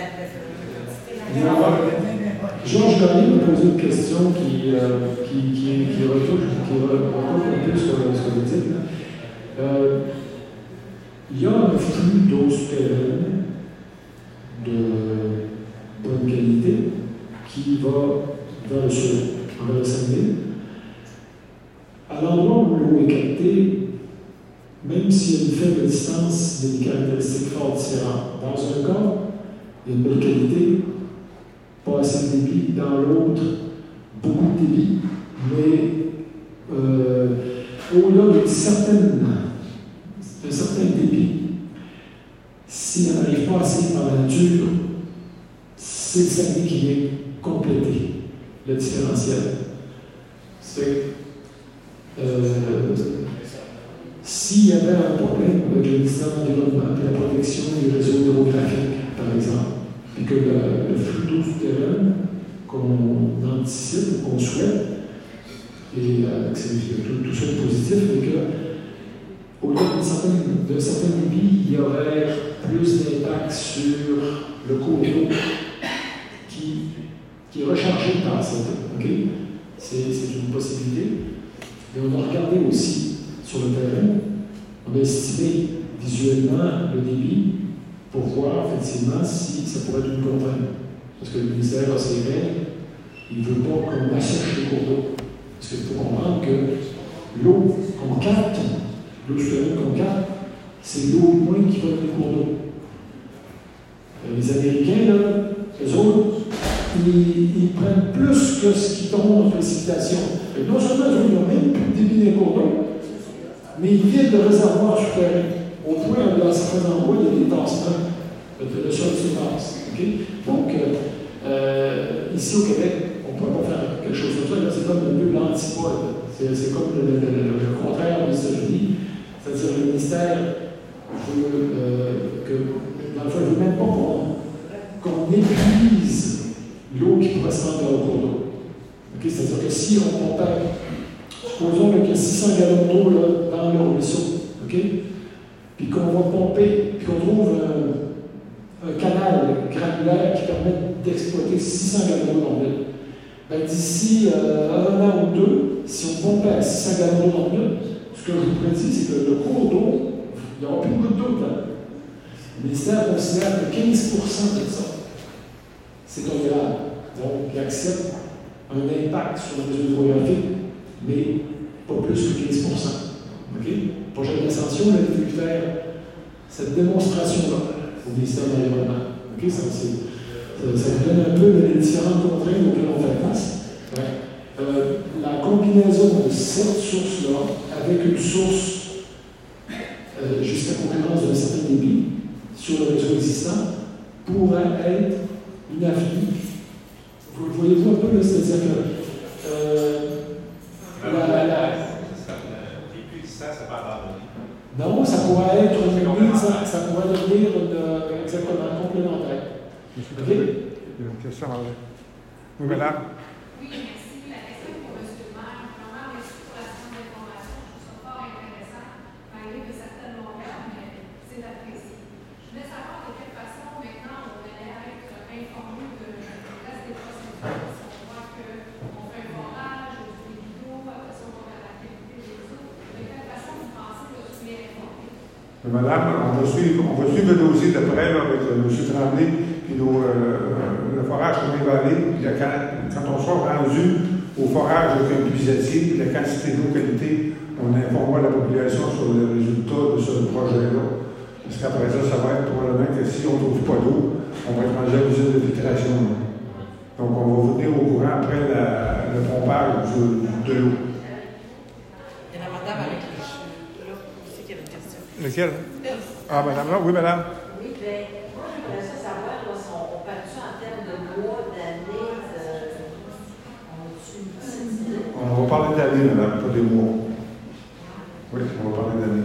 Georges Gagné m'a posé une question qui, euh, qui, qui, qui retouche, qui retouche un peu sur ce que vous dites. Euh, il y a un flux d'eau souterraine de bonne qualité qui va vers le sud, vers le Saguenay. À l'endroit où l'eau est captée, même s'il y a une faible distance, il y a des caractéristiques fort différentes. Dans un cas, il y a une belle qualité, pas assez de débit. Dans l'autre, beaucoup de débit, mais euh, au-delà d'une certaine, d'un certain débit, s'il n'arrive pas assez par la nature, c'est le Saguenay qui vient compléter le différentiel. C'est euh, s'il y avait un problème avec le ministère de l'Environnement et la protection des réseaux hydrographiques, par exemple, et que le, le flux d'eau souterraine qu'on anticipe, qu'on souhaite, et euh, que tout, tout ça est positif, mais qu'au-delà d'un certain, d'un certain débit, il y aurait plus d'impact sur le cours d'eau qui, qui est rechargé par cette eau. Okay? C'est, c'est une possibilité. Mais on a regardé aussi sur le terrain, on a estimé visuellement le débit pour voir effectivement si ça pourrait être une contrainte. Parce que le ministère a ses règles, il ne veut pas qu'on assèche les cours d'eau. Parce qu'il faut comprendre que l'eau qu'on capte, l'eau souterraine qu'on capte, c'est l'eau moins qui va dans les cours d'eau. Les Américains, là, eux autres, ils, ils prennent plus que ce qui tombe en précipitation. Et non seulement ils n'ont même plus de débit dans les cours d'eau, mais ils viennent de réservoirs souterrains. Au point, dans certains endroits, il y a des tassements. Le sol se tasse. Okay? Donc, euh, ici au Québec, on ne peut pas faire quelque chose comme ça. Là, c'est comme le but de l'antipode. C'est, c'est comme le, le, le, le contraire des États-Unis. C'est-à-dire le ministère veut euh, que, dans le fond, il ne veut même pas qu'on, qu'on épuise l'eau qui pourrait se rendre au cours d'eau. Okay? C'est-à-dire que si on pompait, supposons qu'il y a six cents gallons d'eau là, dans le ruisseau, okay? Puis qu'on va pomper, puis qu'on trouve un, un canal granulaire qui permet d'exploiter six cents gallons d'eau dans le minute. Ben, d'ici euh, un an ou deux, si on pompait à six cents gallons d'eau dans le minute, ce que je vous prédis, c'est que le cours d'eau, il n'y aura plus beaucoup d'eau dedans. Le ministère considère que quinze pour cent de ça, c'est tolérable. Donc, il accepte un impact sur le réseau hydrographique, mais pas plus que quinze pour cent. Okay? Projet d'ascension, on a voulu faire cette démonstration-là au ministère de l'Environnement. Okay? Ça, ça, ça vous donne un peu les différentes contraintes auxquelles on fait face. Ouais. Euh, la combinaison de cette source-là avec une source euh, jusqu'à concurrence d'un certain débit sur le réseau existant pourrait être une avenue. Vous le voyez-vous un peu, là, c'est-à-dire que euh, la, la, non, ça pourrait être une ça, ça pourrait devenir une, exactement complémentaire. Monsieur okay? Il y a une question à vous. Oui, madame. Oui, merci. La question pour M. le maire. Vraiment, merci pour la séance d'information. Je trouve ça fort intéressant, malgré de certaines longueurs, mais c'est voit qu'on fait un forage, on fait des vidéos, après ça, on va vers la qualité des eaux. De quelle façon vous pensez que vous pouvez informer? Madame, on va suivre, on va suivre le dossier de près là, avec euh, M. Tremblay, puis nos, euh, le forage qu'on va aller. Quand, quand on sera rendu au forage avec un puisatier, la quantité d'eau qualité, on informera la population sur le résultat de ce projet-là. Parce qu'après ça, ça va être probablement que si on ne trouve pas d'eau, on va être rendu à l'usine de filtration. Là. Donc, on va vous tenir au courant après la, le pompage du, de l'eau. Il y a la madame avec les cheveux. Là, c'est qu'il y a une question. Lequel? Ah, madame, là? Oui, madame. Oui, bien, moi, je voulais ça savoir, là, si on, on parle-tu en termes de mois, d'années, de... On a-tu une petite idée? On va parler d'années, madame, pas des mois. Oui, on va parler d'années.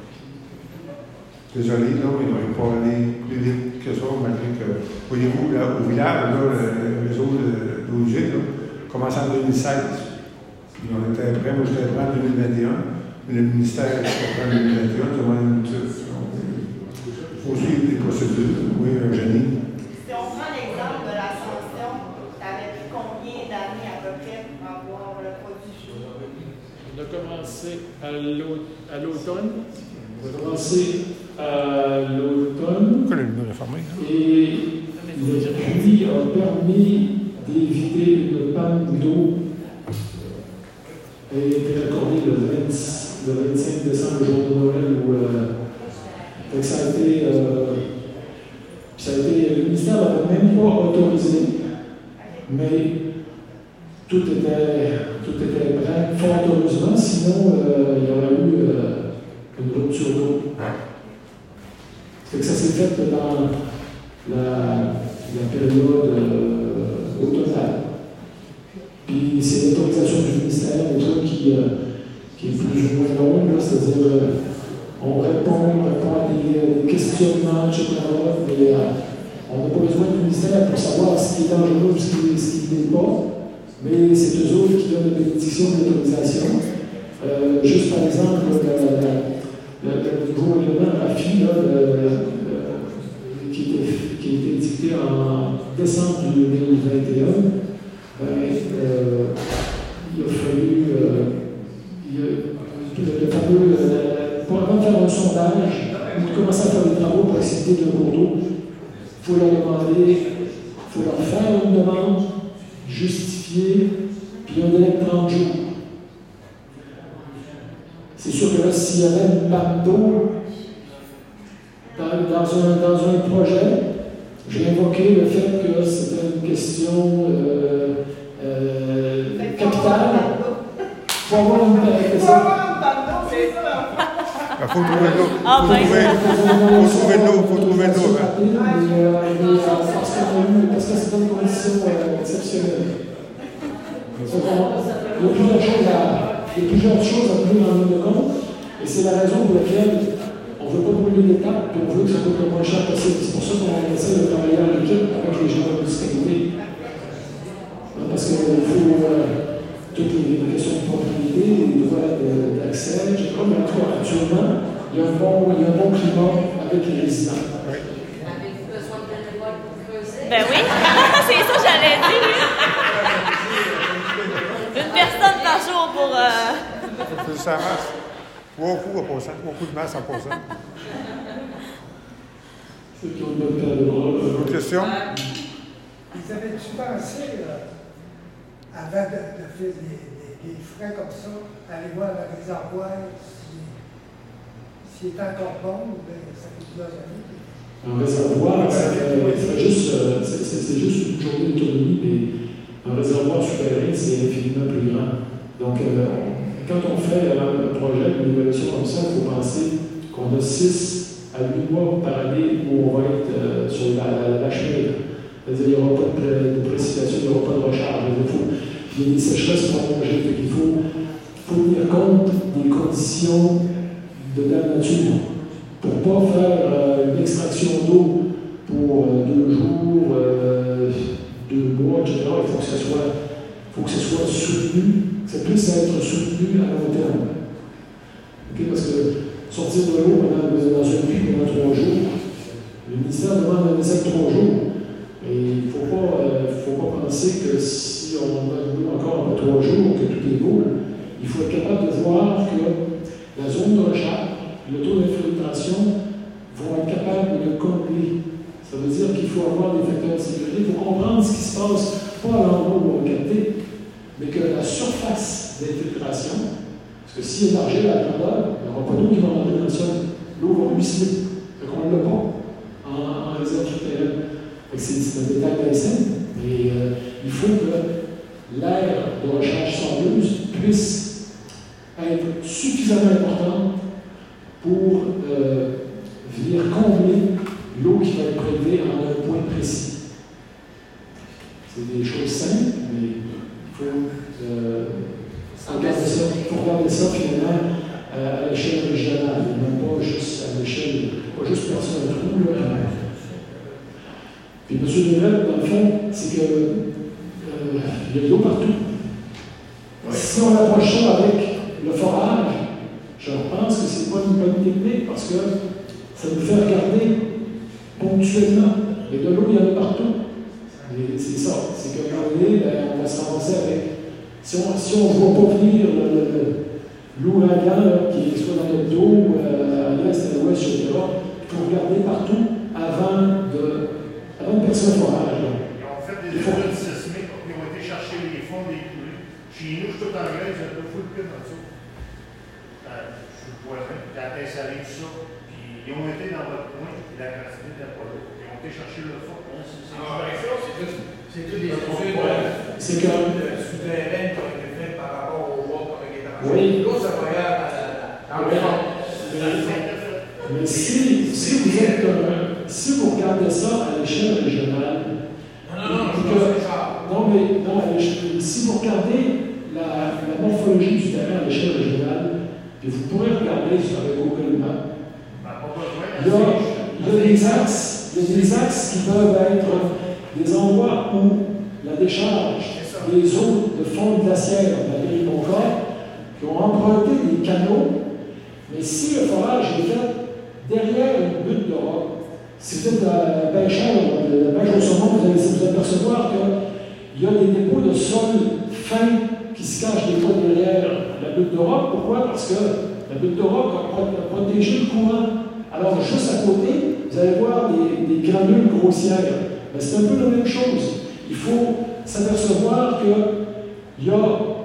Désolé, là, il n'aurait pas aller plus vite que ça, malgré que, voyez-vous, là, au village, là, le réseau d'O G, commence en deux mille seize. Puis on était prêt, moi j'étais prêt en deux mille vingt et un, mais le ministère était prêt en deux mille vingt et un, ça va une il faut suivre les procédures. Oui, Eugénie. Si on prend l'exemple de l'ascension, ça avait pris combien d'années à peu près pour avoir le produit chaud? On a commencé à l'automne. On a commencé à l'automne. Pourquoi le numéro est fermé? Et le puits a permis d'éviter une panne d'eau. Elle a été accordée le, vingt, le vingt-cinq décembre, le jour de Noël, où euh, donc ça a été. Euh, ça a été le ministère n'avait même pas autorisé, mais tout était, tout était prêt, fort heureusement, sinon euh, il y aurait eu euh, une rupture d'eau. C'est que ça s'est fait dans la, la période euh, automnale. Puis c'est l'autorisation du ministère qui, euh, qui est plus ou moins longue, c'est-à-dire euh, on répond, on répond à des, des questionnements, et cetera. Mais euh, on n'a pas besoin du ministère pour savoir ce qui est dangereux ou ce qui n'est pas. Mais c'est eux autres qui donnent la bénédiction de l'autorisation. Euh, juste par exemple, le, le, le, le nouveau règlement RAFI, là, le, le, qui, était, qui a été dicté en décembre deux mille vingt et un, ben, euh, il a fallu. Euh, il a, le, le fameux. Euh, pour avant de faire un sondage, ou de commencer à faire des travaux pour accepter le cours d'eau, il faut leur demander, il faut leur faire une demande justifiée, puis un délai de trente jours. C'est sûr que là, s'il y avait une panne d'eau dans, dans, un, dans un projet, j'ai invoqué le fait que c'était une question euh, euh, capitale. Il faut avoir une question. Il faut trouver de l'eau. Il faut trouver de l'eau. Il faut trouver de l'eau. Parce que c'est une condition exceptionnelle. Il y a plusieurs choses à, il y a plusieurs choses à tenir en ligne de compte, et c'est la raison pour laquelle on ne veut pas brûler d'étapes, puis on veut que ça coûte le moins cher possible. C'est pour ça qu'on essaie de travailler en équipe avec les gens de disponibilité. Parce qu'il faut euh, toutes les questions de propriété, les droits d'accès, et cetera. Mais en tout cas, actuellement, il y a un bon, il y a un bon climat avec les résidents. Avez-vous besoin de bénévoles pour creuser? Ben oui, c'est ça que j'allais dire. Une personne par jour pour. Euh... C'est ça, masse. Trois coups en passant, trois coups de masse en passant. Ceux qui ont une bonne paire de bras. Autre question? Vous avez-tu pensé, euh, avant de, de faire des, des, des frais comme ça, aller voir le réservoir s'il si, si est encore bon, ben, ça fait plusieurs années? Un réservoir, ça fait juste, euh, c'est juste une journée d'autonomie, mais un réservoir souterrain, c'est infiniment plus grand. Donc, euh, quand on fait euh, un projet, une évaluation comme ça, il faut penser qu'on a six à huit mois par année où on va être euh, sur la, la, la chemin. C'est-à-dire qu'il n'y aura pas de, de précipitation, il n'y aura pas de recharge. Il faut, il y a des sécheresses prolongées. Il faut, faut tenir compte des conditions de la nature pour ne pas faire euh, une extraction d'eau pour euh, deux jours, euh, deux mois, et cetera. Il faut que ça soit, faut que ce soit soutenu. Ça puisse être soutenu à long terme. Okay? Parce que sortir de l'eau dans, dans un puits pendant trois jours, le ministère demande un essai de trois jours. Et il ne faut pas, euh, faut faut pas penser que si on a de l'eau encore après trois jours, que tout est beau. Il faut être capable de voir que la zone de recharge, le taux d'infiltration vont être capables de combler. Ça veut dire qu'il faut avoir des facteurs de sécurité. Il faut comprendre ce qui se passe, pas à l'endroit où on va capter, mais que la surface d'infiltration, parce que s'il y a de l'argile à la grandeur, il n'y aura pas d'eau qui va rentrer dans le sol. L'eau va ruisseler. Donc on ne l'a pas en, en réserve souterraine. C'est un détail d'essai, mais euh, il faut que l'aire de recharge sableuse puisse être suffisamment importante pour euh, venir combler l'eau qui va être prélevée en un point précis. C'est des choses simples, mais il faut euh, regarder ça, il faut regarder ça finalement euh, à l'échelle régionale, et non pas juste à l'échelle, pas juste percer un trou. Là, puis M. Devel, dans le fond, c'est que euh, il y a de l'eau partout. Oui. Si on approche ça avec le forage, je pense que c'est pas une bonne technique parce que ça nous fait regarder ponctuellement. Mais de l'eau, il y en a partout. Et c'est ça. C'est qu'à un moment donné, ben, on va se ramasser avec. Si on si ne voit pas venir l'ouragan qui est soit dans notre dos, euh, à l'est, à l'ouest, et cetera, il faut regarder partout avant de. Avant de percer le forage. Ils ont fait des études sismiques, ils ont été chercher les fonds des coulées. Chez nous, je suis tout en Grèce, j'ai un peu fou de pit en dessous. Euh, je suis le voisin, j'ai installé tout ça. Puis ils ont été dans votre coin, puis la quantité n'était pas là. Ils ont été chercher le fond. Ah, mais ça, c'est tout. C'est tout des études c'est que souterraines qui ont été faites par rapport au bois comme il était en oui. L'eau, ça regarde dans le fond. Mais si, si vous êtes euh, si vous regardez ça à l'échelle régionale, non, non, non, que, non, mais non, à si vous regardez la, la morphologie du terrain à l'échelle régionale, puis vous pourrez regarder sur le Google Maps, il y a, il y a des axes, il y a des axes qui peuvent être des endroits où la décharge des eaux de fond glaciaire de la Péribonca qui ont emprunté des canaux, mais si le forage est fait derrière une butte de roc, si vous êtes à la pêcheur, la pêche au saumon, vous allez vous apercevoir qu'il y a des dépôts de sol fins qui se cachent des fois derrière la butte de roc. Pourquoi? Parce que la butte de roc a protégé le courant. Alors, juste à côté, vous allez voir des, des granules grossières. Mais c'est un peu la même chose. Il faut s'apercevoir qu'il y a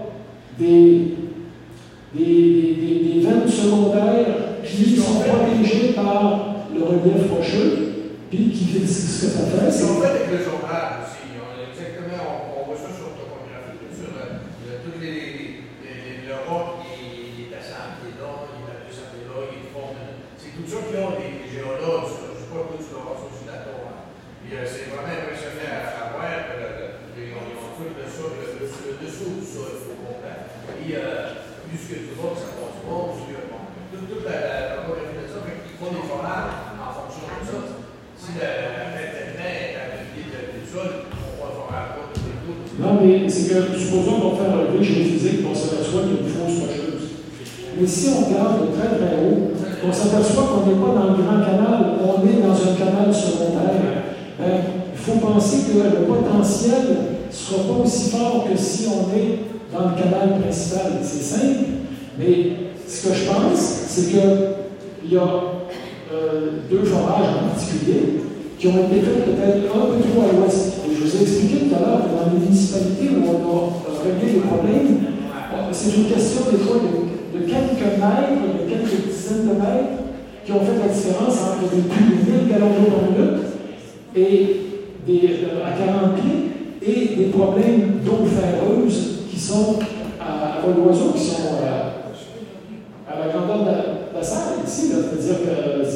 des, des, des, des veines secondaires qui sont protégées par le relief rocheux, puis qui fait ce que ça fait. C'est en fait avec le journal aussi. On, exactement, on, on voit ça sur topographie, sur euh, tous les, les, le roc qui est à cent pieds là, il est à deux cents pieds là, il est fort. C'est tout ça qui ont des géologues, je ne sais pas où tu vas voir ça sur la tour. Puis euh, c'est vraiment impressionnant à, à voir. Ils ont fait le sol, le, le, le dessous du sol, il faut comprendre. Et euh, plus que tu vas, ça passe pas, plus que bon. Toute la topographie de ça, ils font des forages en fonction de ça. Si la tête est à la pied du sol, on va forage pas tous les coups. Non, mais c'est que, supposons qu'on fait un relevé géophysique, on s'aperçoit qu'il y a une fausse rocheuse. Mais si on regarde de très très haut, on s'aperçoit qu'on n'est pas dans le grand canal, on est dans un canal secondaire. Ben, il faut penser que le potentiel ne sera pas aussi fort que si on est dans le canal principal. C'est simple, mais ce que je pense, c'est qu'il y a euh, deux forages en particulier qui ont été faits peut-être un peu trop à l'ouest. Et je vous ai expliqué tout à l'heure que dans les municipalités où on a réglé les problèmes, c'est une question des fois de, de quelques mètres, de quelques dizaines de mètres qui ont fait la différence entre des plus de mille gallons d'eau par minute et des, à quarante pieds et des problèmes d'eau ferreuse qui sont à, à vol d'oiseau, qui sont à, à la grandeur de la, de la salle ici. C'est-à-dire que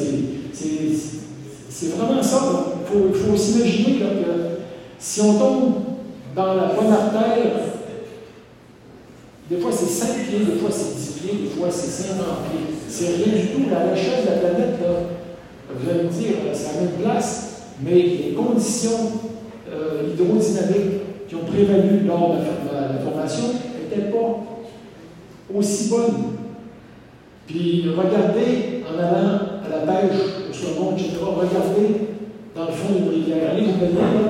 c'est vraiment ça. Il faut, il faut s'imaginer que si on tombe dans la bonne artère, des fois c'est cinq pieds, des fois c'est dix pieds, des fois c'est cinquante pieds. C'est rien du tout. À l'échelle de la planète, là, vous allez me dire, c'est la même place. Mais les conditions euh, hydrodynamiques qui ont prévalu lors de la, la, la formation n'étaient pas aussi bonnes. Puis regardez en allant à la pêche, au saumon, et cetera, regardez dans le fond d'une rivière. Allez vous baigner là,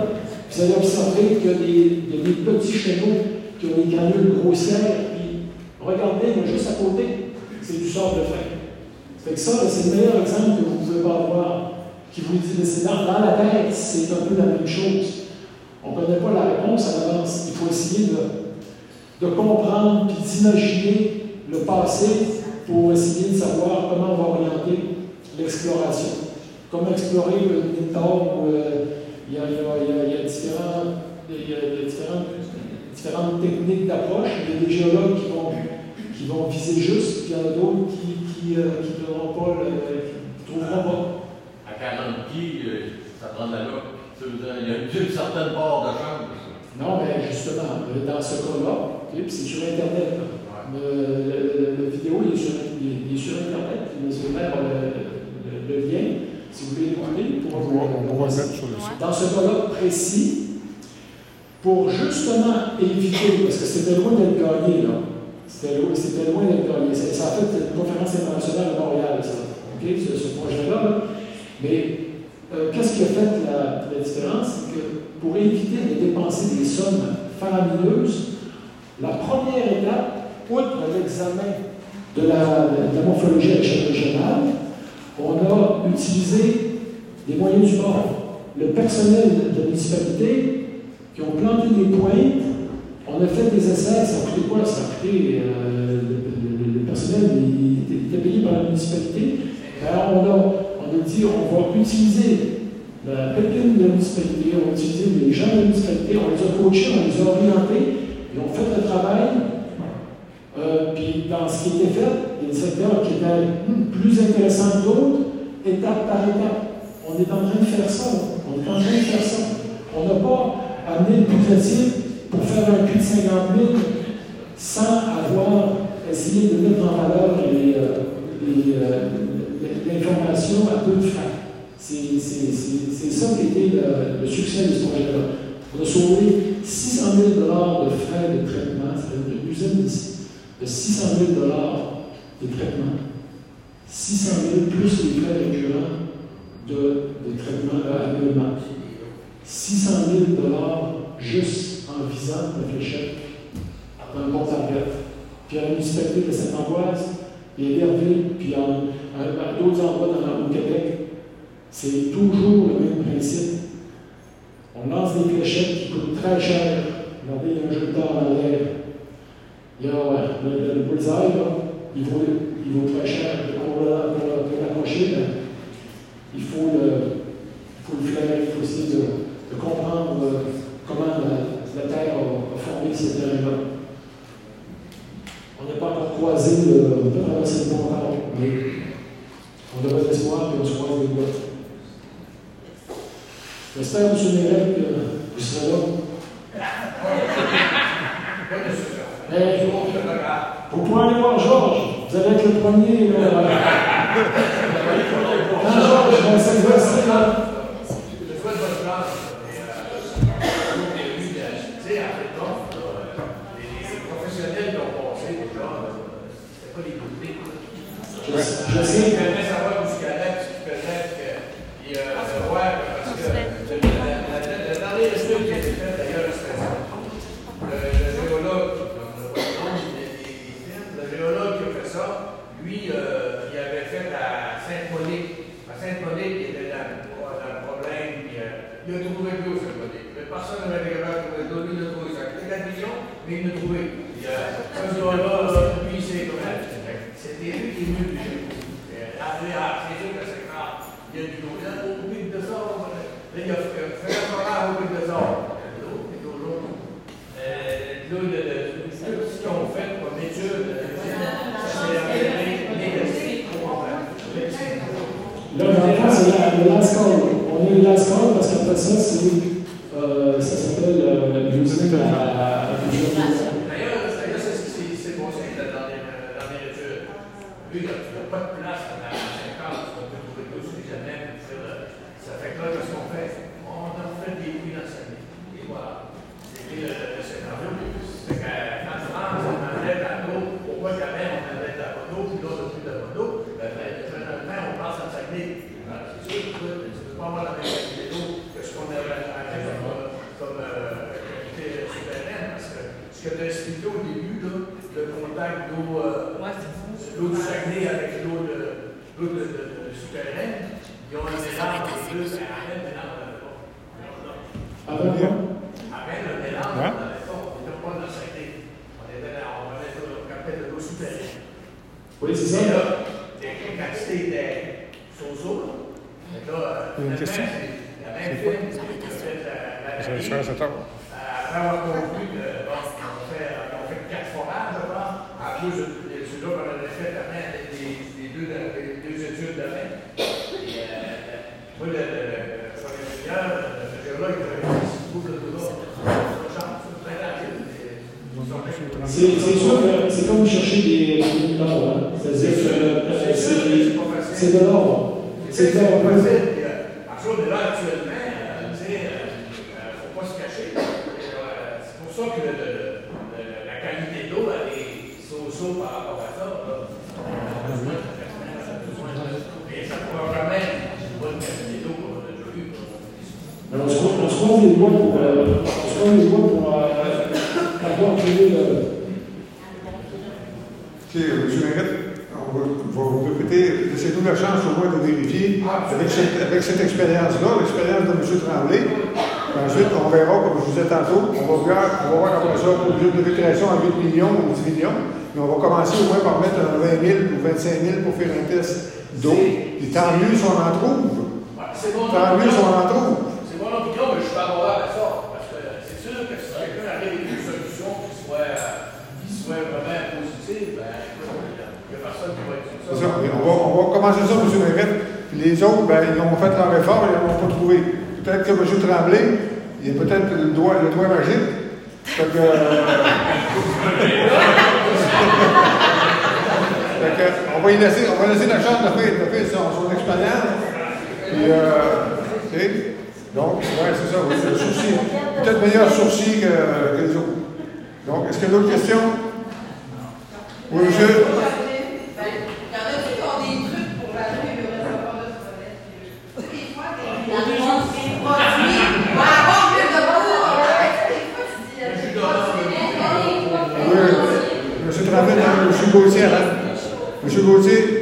Vous allez observer qu'il y a des, il y a des petits chenaux qui ont des granules grossières, puis regardez, là, juste à côté, c'est du sable de fin. Fait que ça, c'est le meilleur exemple que vous pouvez pas avoir, qui vous dit, c'est dans, dans la tête, c'est un peu la même chose. On ne connaît pas la réponse à l'avance. Il faut essayer de, de comprendre puis d'imaginer le passé pour essayer de savoir comment on va orienter l'exploration. Comment explorer le Nidor où euh, il y a, il y a, il y a, il y a différents, il y a, il y a différentes, différentes techniques d'approche. Il y a des géologues qui vont, qui vont viser juste, puis il y en a d'autres qui qui ne euh, trouveront pas, qui trouveront pas. À quarante pieds, euh, ça prend de la loque. Il y a une certaine part de chance. Non, mais justement, dans ce cas-là, okay, c'est sur Internet. Ouais. Le, le, le vidéo il est, sur, il est sur Internet. Je vais faire le, le, le lien. Si vous voulez l'écouter, pour vous. On va le mettre sur le site. Dans ce cas-là précis, pour justement éviter, parce que c'était loin d'être gagné, là. C'était loin, loin d'être gagné. Ça a fait une conférence internationale à Montréal, ça. Okay, ce, ce projet-là. Là. Mais Euh, qu'est-ce qui a fait la, la différence? C'est que pour éviter de dépenser des sommes faramineuses, la première étape, outre l'examen de la, de la morphologie à l'échelle régionale, on a utilisé des moyens du bord. Le personnel de la municipalité qui ont planté des pointes, on a fait des essais, ça a coûté quoi? Ça a coûté, euh, le, le, le personnel il, il était payé par la municipalité. Alors on a On a dit on va utiliser la pépine de la municipalité, on va utiliser les gens de la municipalité, on les a coachés, on les a orientés, et on fait le travail. Euh, puis dans ce qui était fait, il y a des secteurs qui étaient hmm, plus intéressants que d'autres, étape par étape. On est en train de faire ça. On est en train de faire ça. On n'a pas amené le budget pour faire un prix de cinquante mille sans avoir essayé de mettre en valeur les, euh, les, euh, l'information à peu de frais. C'est ça qui a été le, le succès de ce projet-là. On a sauvé six cent mille dollars de frais de traitement, c'est-à-dire une usine de six cent mille dollars de traitement. six cent mille plus les frais récurrents de, de traitement annuellement. six cent mille dollars juste en visant la fléchette dans le bon target. Puis à la municipalité de Sainte-Ambroise, et Derville, puis en, à d'autres endroits dans, au Québec, c'est toujours le même principe. On lance des fléchettes qui coûtent très cher. Regardez, il y a un jeu de temps en l'air. Il y a ouais, le, le bullseye, là, il, vaut, il vaut très cher. Pour l'accrocher, il faut le, il faut le faire, il faut essayer de, de comprendre euh, comment la, la Terre a, a formé ces terrains-là. On n'a pas encore croisé le. On peut traverser le pont encore, mais on devrait l'espoir et on se croise les doigts. J'espère, M. Mérel, que vous serez là. Mais, vous pouvez aller voir Georges. Vous allez être le premier. Là. Quand Georges va s'exercer là. Je souhaite bonne chance. Tu sais, en fait, les professionnels qui ont passé déjà, c'était pas les publics. Je sais. Je voudrais savoir où ce qu'il y a là, peut-être qu'il y a un roi, parce que le dernier étude qui a été fait, d'ailleurs, c'était ça. Le géologue, le géologue qui a fait ça, lui, il avait fait à Sainte-Monique. À Sainte-Monique, il était dans le problème, puis il a trouvé l'eau, Sainte-Monique. Mais personne n'avait été capable de trouver l'eau, lui, il a trouvé ça. Il était millions, mais il l'a trouvé. Ce gars-là, lui, c'est comme c'était lui qui est venu du jeu. Après, c'est sûr que c'est grave. Il y a du l'eau. Il y a beaucoup de désordre. Là, il a fait un forage au de désordre. L'eau, c'est toujours. L'eau, ce qu'ils ont fait comme étude, c'est négatif. Là, dans le fond, c'est le last call. On est le last call parce qu'après ça, c'est, euh, ça s'appelle euh, la musique à plusieurs personnes. D'ailleurs, c'est bon, c'est la dernière étude. Lui, il n'a pas de place dans la cinquante, on peut trouver deux sur les jamais. Ça fait que là, qu'est-ce qu'on fait? On a fait des puits dans sa vie. Et voilà. C'était le scénario. C'est qu'en France, on enlève la l'eau. Pourquoi quand même on enlève la l'eau, puis là, on n'a plus de l'eau? Généralement, on passe en Saguenay. C'est sûr que tu ne peux pas avoir la même qualité d'eau que ce qu'on avait comme ce que tu as expliqué au début, là, le contact d'eau euh, l'eau du Saguenay avec l'eau de, l'eau de, de, de souterraine, ils ont un mélange des deux, mais après le mélange n'avait pas. Après le mélange n'avait pas, on n'était pas dans le Saguenay. On était dans, on avait de l'eau souterraine. Oui, c'est ça. Et là, les quantités étaient sozo, là. Et là, une question. la même film qui a fait la Ça va ça tard. après avoir compris que, bon, on fait, on fait quatre forages, je pense. En plus, celui-là qu'on avait fait avant, les, les, deux, les deux études d'avant. Et, euh, moi, le, le, le premier ingénieur, ce gars-là, il avait fait six boucles de là. C'est sûr que c'est comme chercher des mineurs, hein. C'est-à-dire que euh, c'est de l'or. C'est de l'or. En jour de là, actuellement, tu sais, il ne faut pas se cacher. C'est pour ça que le, le, le, la qualité d'eau, elle est so-so par rapport à ça. Et ça ne pourra jamais être une bonne qualité d'eau qu'on a déjà vue. On se croise les doigts pour, euh, on se croise les doigts pour euh, avoir trouvé le. Ok, M. Mérette, on va, va vous répéter, laissez-nous la chance au moins de vérifier avec cette, avec cette expérience-là, l'expérience de M. Tremblay. Ensuite, on verra, comme je vous disais tantôt, on va voir, on va voir après ça pour une de récréation à huit millions ou dix millions, mais on va commencer au moins par mettre un vingt mille ou vingt-cinq mille pour faire un test d'eau. Et tant mieux si on en trouve. Tant mieux si on en trouve. C'est mon opinion, mais je suis favorable à ça. Parce que c'est sûr que si quelqu'un arrive avec une solution qui soit, qui soit vraiment positive, ben, il n'y a personne qui va être sur ça. C'est ça. On va, on va commencer ça, M. Mérette. Puis les autres, ben, ils ont fait leur effort et ils n'ont pas trouvé. Peut-être que M. Tremblay, il y a peut-être le doigt, le doigt magique. Fait que, euh, fait que, on va y laisser, on va laisser la chance de faire, de faire son, son expérience. Puis, euh, tu sais, donc, ouais, c'est ça, oui, le sourcil. Peut-être meilleur sourcil que, que les autres. Donc, est-ce qu'il y a d'autres questions? Oui, monsieur? Il y en a qui ont des trucs pour allumer le réservoir de toilette. Des fois, des produits vont avoir plus de bourre. Des fois, tu dis, il y a des Oui, M. Tremblay, M. Gauthier, hein? M. Gauthier?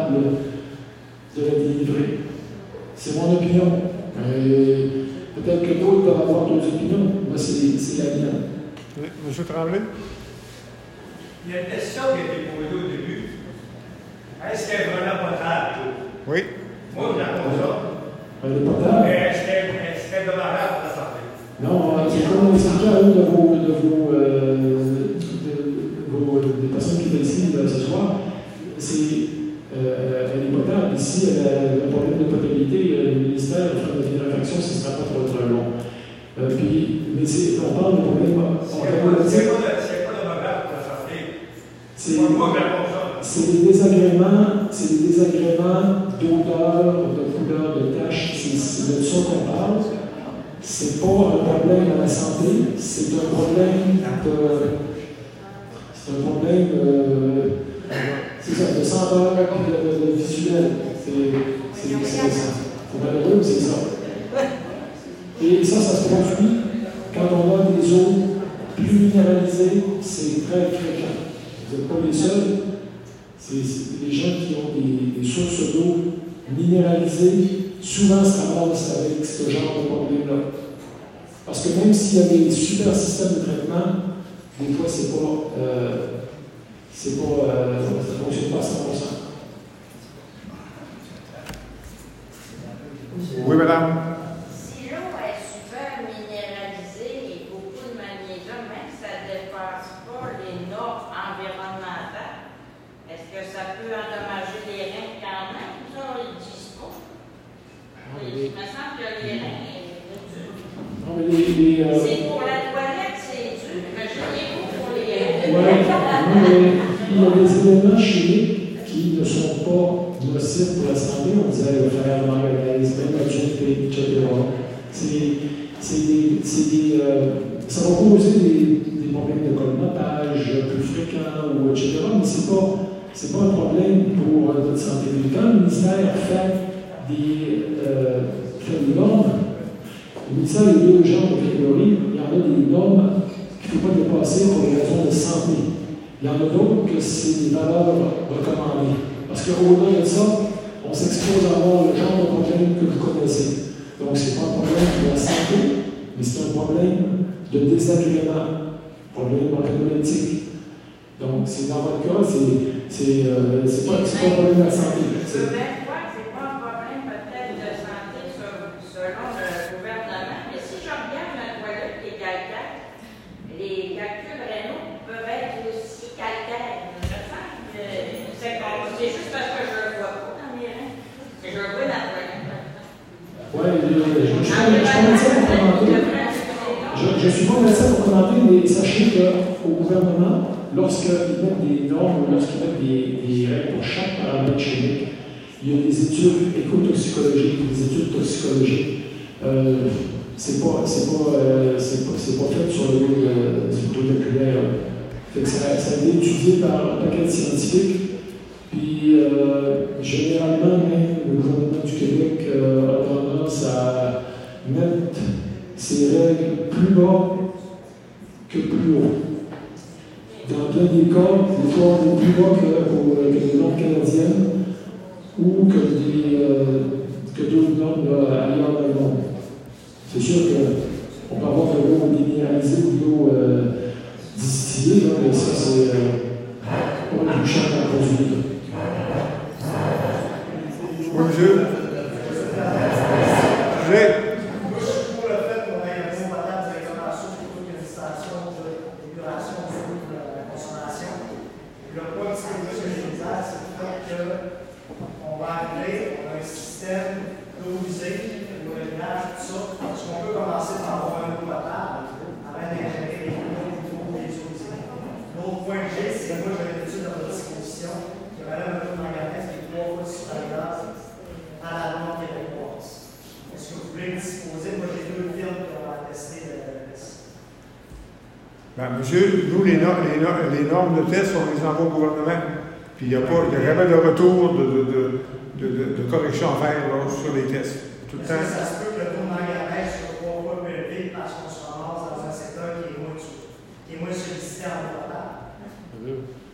capable de la délivrer. C'est mon opinion. Euh, Peut-être que d'autres peuvent avoir d'autres opinions. Moi, c'est la mienne. Oui, M. Tremblay? Il y a une question qui a été posée au début. Est-ce qu'elle est vraiment potable? Oui. Moi, je la consomme. Elle est potable. Mais est-ce qu'elle est dommageable pour la santé? Non, c'est comme on expliquait à une de vos, de vos, euh, de, de vos des personnes qui étaient ici euh, ce soir, c'est euh, elle est potable. Ici, elle a un problème de potabilité. Euh, le ministère fera une réflexion, ce ne sera pas trop, trop long. Euh, puis, mais on parle de problème. C'est pas dommageable pour la santé. C'est moi qui la consomme. C'est des désagréments, c'est des désagréments d'odeur, de couleur, de taches. C'est de ça qu'on parle. C'est pas un problème à la santé, c'est un problème de. C'est un problème euh, c'est ça, de senteur et de, de, de visuel. C'est malheureux, mais c'est ça. Et ça, ça se produit quand on a des eaux plus minéralisées, c'est très fréquent. Vous n'êtes pas les seuls. C'est les gens qui ont des, des sources d'eau minéralisées, souvent se ramassent avec ce genre de problème-là. Parce que même s'il y a des super systèmes de traitement, des fois, c'est pas, euh, c'est pas, euh, ça ne fonctionne pas à cent pour cent. Oui, madame. Si l'eau est super minéralisée et beaucoup de magnésium, même si ça ne dépasse pas les normes environnementales, est-ce que ça peut endommager les reins quand même? Ça, on ne le dit pas. Il me semble que les reins, non, mais les, les, euh... c'est pour la toilette, c'est dur, mais je n'ai pas pour les reins. Ouais, mais il y a des éléments chimiques qui ne sont pas nocifs pour la santé. On disait le fer, la manganèse, même la dureté, et cetera. C'est des, des, euh, ça va causer des, des problèmes de colmatage plus fréquents, ou et cetera. Mais ce n'est pas, c'est pas un problème pour notre santé. Quand le ministère fait des, euh, fait des normes, le ministère a deux genres de catégories. Il y en a des normes qu'il ne faut pas dépasser pour des raisons de santé. Il y en a d'autres que c'est des valeurs recommandées. Parce qu'au-delà de ça, on s'expose à avoir le genre de problème que vous connaissez. Donc, ce n'est pas un problème de la santé, mais c'est un problème de désagrément, problème organoleptique. Donc, c'est dans votre cas, c'est euh, pas, pas un problème de la santé. Je vais croire que ce n'est pas un problème peut-être de santé selon le gouvernement, mais si je regarde la toilette des calcaires, les calculs rénaux peuvent être aussi calcaires. C'est juste parce que je ne le vois pas dans mes reins. Je le vois dans la toilette. Oui, je, je, je, je, je suis pas médecin pour commenter, mais sachez qu'au gouvernement, lorsqu'ils mettent des normes, lorsqu'ils mettent des, des règles pour chaque paramètre chimique, il y a des études écotoxicologiques, des études toxicologiques. Euh, c'est pas, c'est pas, euh, c'est pas, c'est pas fait sur le dos de, sur le dos oculaire. Fait que ça, ça a été étudié par un paquet de scientifiques. Puis, euh, généralement, même le gouvernement du Québec euh, a tendance à mettre ses règles plus bas que plus haut. Dans bien des cas, des fois, on est plus bas que, que les normes canadiennes ou que des euh, que d'autres normes ailleurs dans le monde. C'est sûr qu'on peut avoir de l'eau déminéralisée ou de l'eau euh, distillée, là, mais ça, c'est euh, pas du champ à produire. Oui, monsieur. J'ai. Moi, je suis pour le fait qu'on ait un eau potable directement à la source plutôt qu'une station d'épuration de la consommation. Le point que ce que j'ai dit, c'est le fait qu'on va arriver, on a un système d'eau usée, de ménage, tout ça. Parce qu'on peut commencer par avoir un eau potable avant d'ingérer les eaux des eaux usées. L'autre point que j'ai, c'est que moi, j'avais une étude à votre disposition qui avait un taux de manganèse qui est trois fois supérieur à la norme québécoise. Est-ce que vous voulez me disposer? Moi, j'ai deux firmes qui ont attesté le test. Ben, monsieur, nous, les, no les, no les normes de test, on les envoie au gouvernement. Puis il n'y a, a jamais de retour de, de, de, de, de, de correction à faire là, sur les tests. Tout le temps. Ça se peut que le taux de manganèse soit trois fois plus élevé parce qu'on se ramasse dans un secteur qui est moins, qui est moins sollicité en potable. Oui,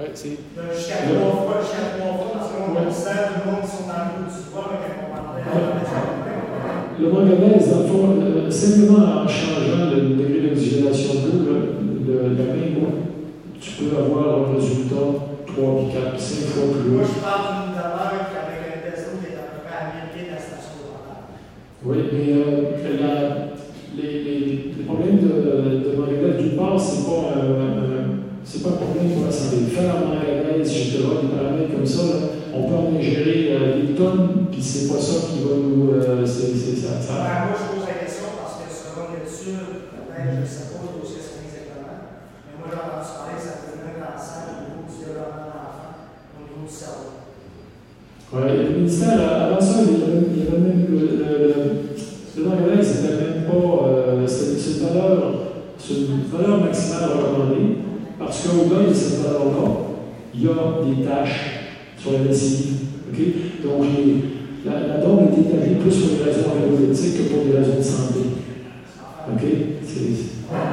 Ouais, c'est. Jusqu'à trois fois, jusqu'à trois fois, parce qu'on considère tout le monde qui sont dans le bout du doigt, mais quand on parlait. Le manganèse, dans le fond, euh, simplement en changeant le degré d'oxygénation de l'eau de la même eau, tu peux avoir un résultat trois, quatre, cinq fois plus haut. Moi, je parle d'une valeur avec un test d'eau qui est à peu près à mille pieds de la station de Montréal. Oui, mais euh, la, les, les, les problèmes de, de manganèse, d'une part, c'est pas un, c'est pas un problème pour la santé. Faire manganèse, et cetera, des paramètres comme ça, là, on peut en ingérer euh, des tonnes, puis c'est pas ça qui va nous. Euh, c'est, c'est, ça, ça... Ben, moi, je pose la question parce que selon l'étude, peut-être, je ne sais pas d'où c'est exactement, mais moi, j'ai entendu parler que ça peut donner un cancer au niveau du développement de l'enfant, au niveau du cerveau. Oui, le ministère, avant ça, il y avait, il y avait même le, le, le, le manganèse, c'était même pas. Euh, c'est, c'est une valeur, c'est une valeur maximale recommandée, parce qu'au-delà de cette valeur-là, il y a des tâches sur la lessive. Okay? Donc, les, la, la norme est établie plus pour des raisons environnementales que pour des raisons de santé. OK? C'est.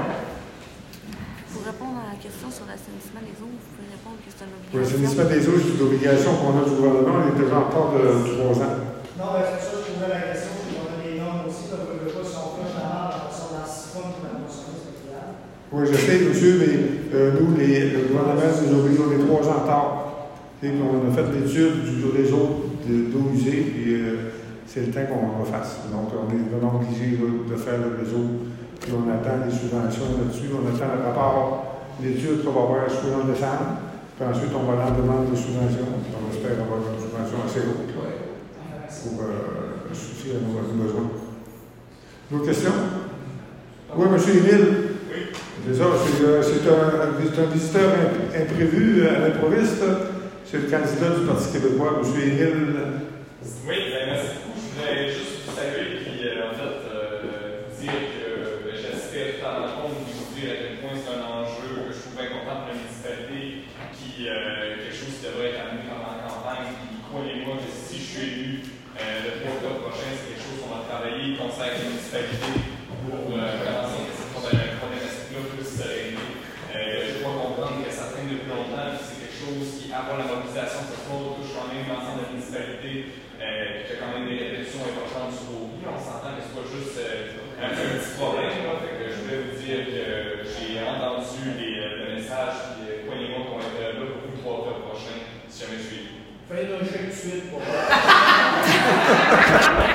Pour répondre à la question sur l'assainissement des eaux, vous pouvez répondre que c'est une obligation. Oui, l'assainissement des eaux, c'est une obligation qu'on a du gouvernement, on est déjà en retard de trois ans. Non, mais c'est ça que je posais la question, c'est qu'on a des normes aussi, donc on ne veut pas si on fait un amende sur la siphonne pour la consommer, c'est idéal. Oui, je sais, monsieur, mais euh, nous, les, le gouvernement nous oblige, on est trois ans en retard. Et puis on a fait l'étude du réseau d'eau usée, puis euh, c'est le temps qu'on refasse. Donc, on est vraiment obligé de faire le réseau, puis on attend les subventions là-dessus, on attend le rapport, l'étude qu'on va avoir sous en décembre, puis ensuite on va aller en demande de subvention, puis on espère avoir une subvention assez haute pour euh, suffire à nos besoins. D'autres questions? Oui, M. Émile. Oui. C'est ça, c'est, euh, c'est, un, c'est un visiteur imp- imprévu à l'improviste. C'est le candidat du Parti québécois, M. Émile. Oui, ben, merci beaucoup. Je voulais juste vous saluer et euh, en fait euh, vous dire que euh, j'assistais à la rencontre et vous dire à quel point c'est un enjeu que je trouve important pour la municipalité, qui euh, quelque chose qui devrait être amené pendant la campagne. Puis croyez-moi que si je suis élu euh, le trois octobre prochain, c'est quelque chose qu'on va travailler, qu'on sait avec la municipalité pour euh, commencer cette problématique-là plus réglée. Euh, je dois comprendre que ça traîne depuis longtemps, c'est quelque chose qui, avant la mobilisation de ce soir, touche quand même l'ensemble de la municipalité, euh, qui a quand même des répétitions importantes sur vos vies. On s'entend que ce n'est pas juste euh, un petit problème. Là, fait que je voulais vous dire que j'ai entendu les, le message, puis euh, croyez-moi qu'on va être là pour le trois octobre prochain, si jamais je suis élu. Faites un chèque de suite pour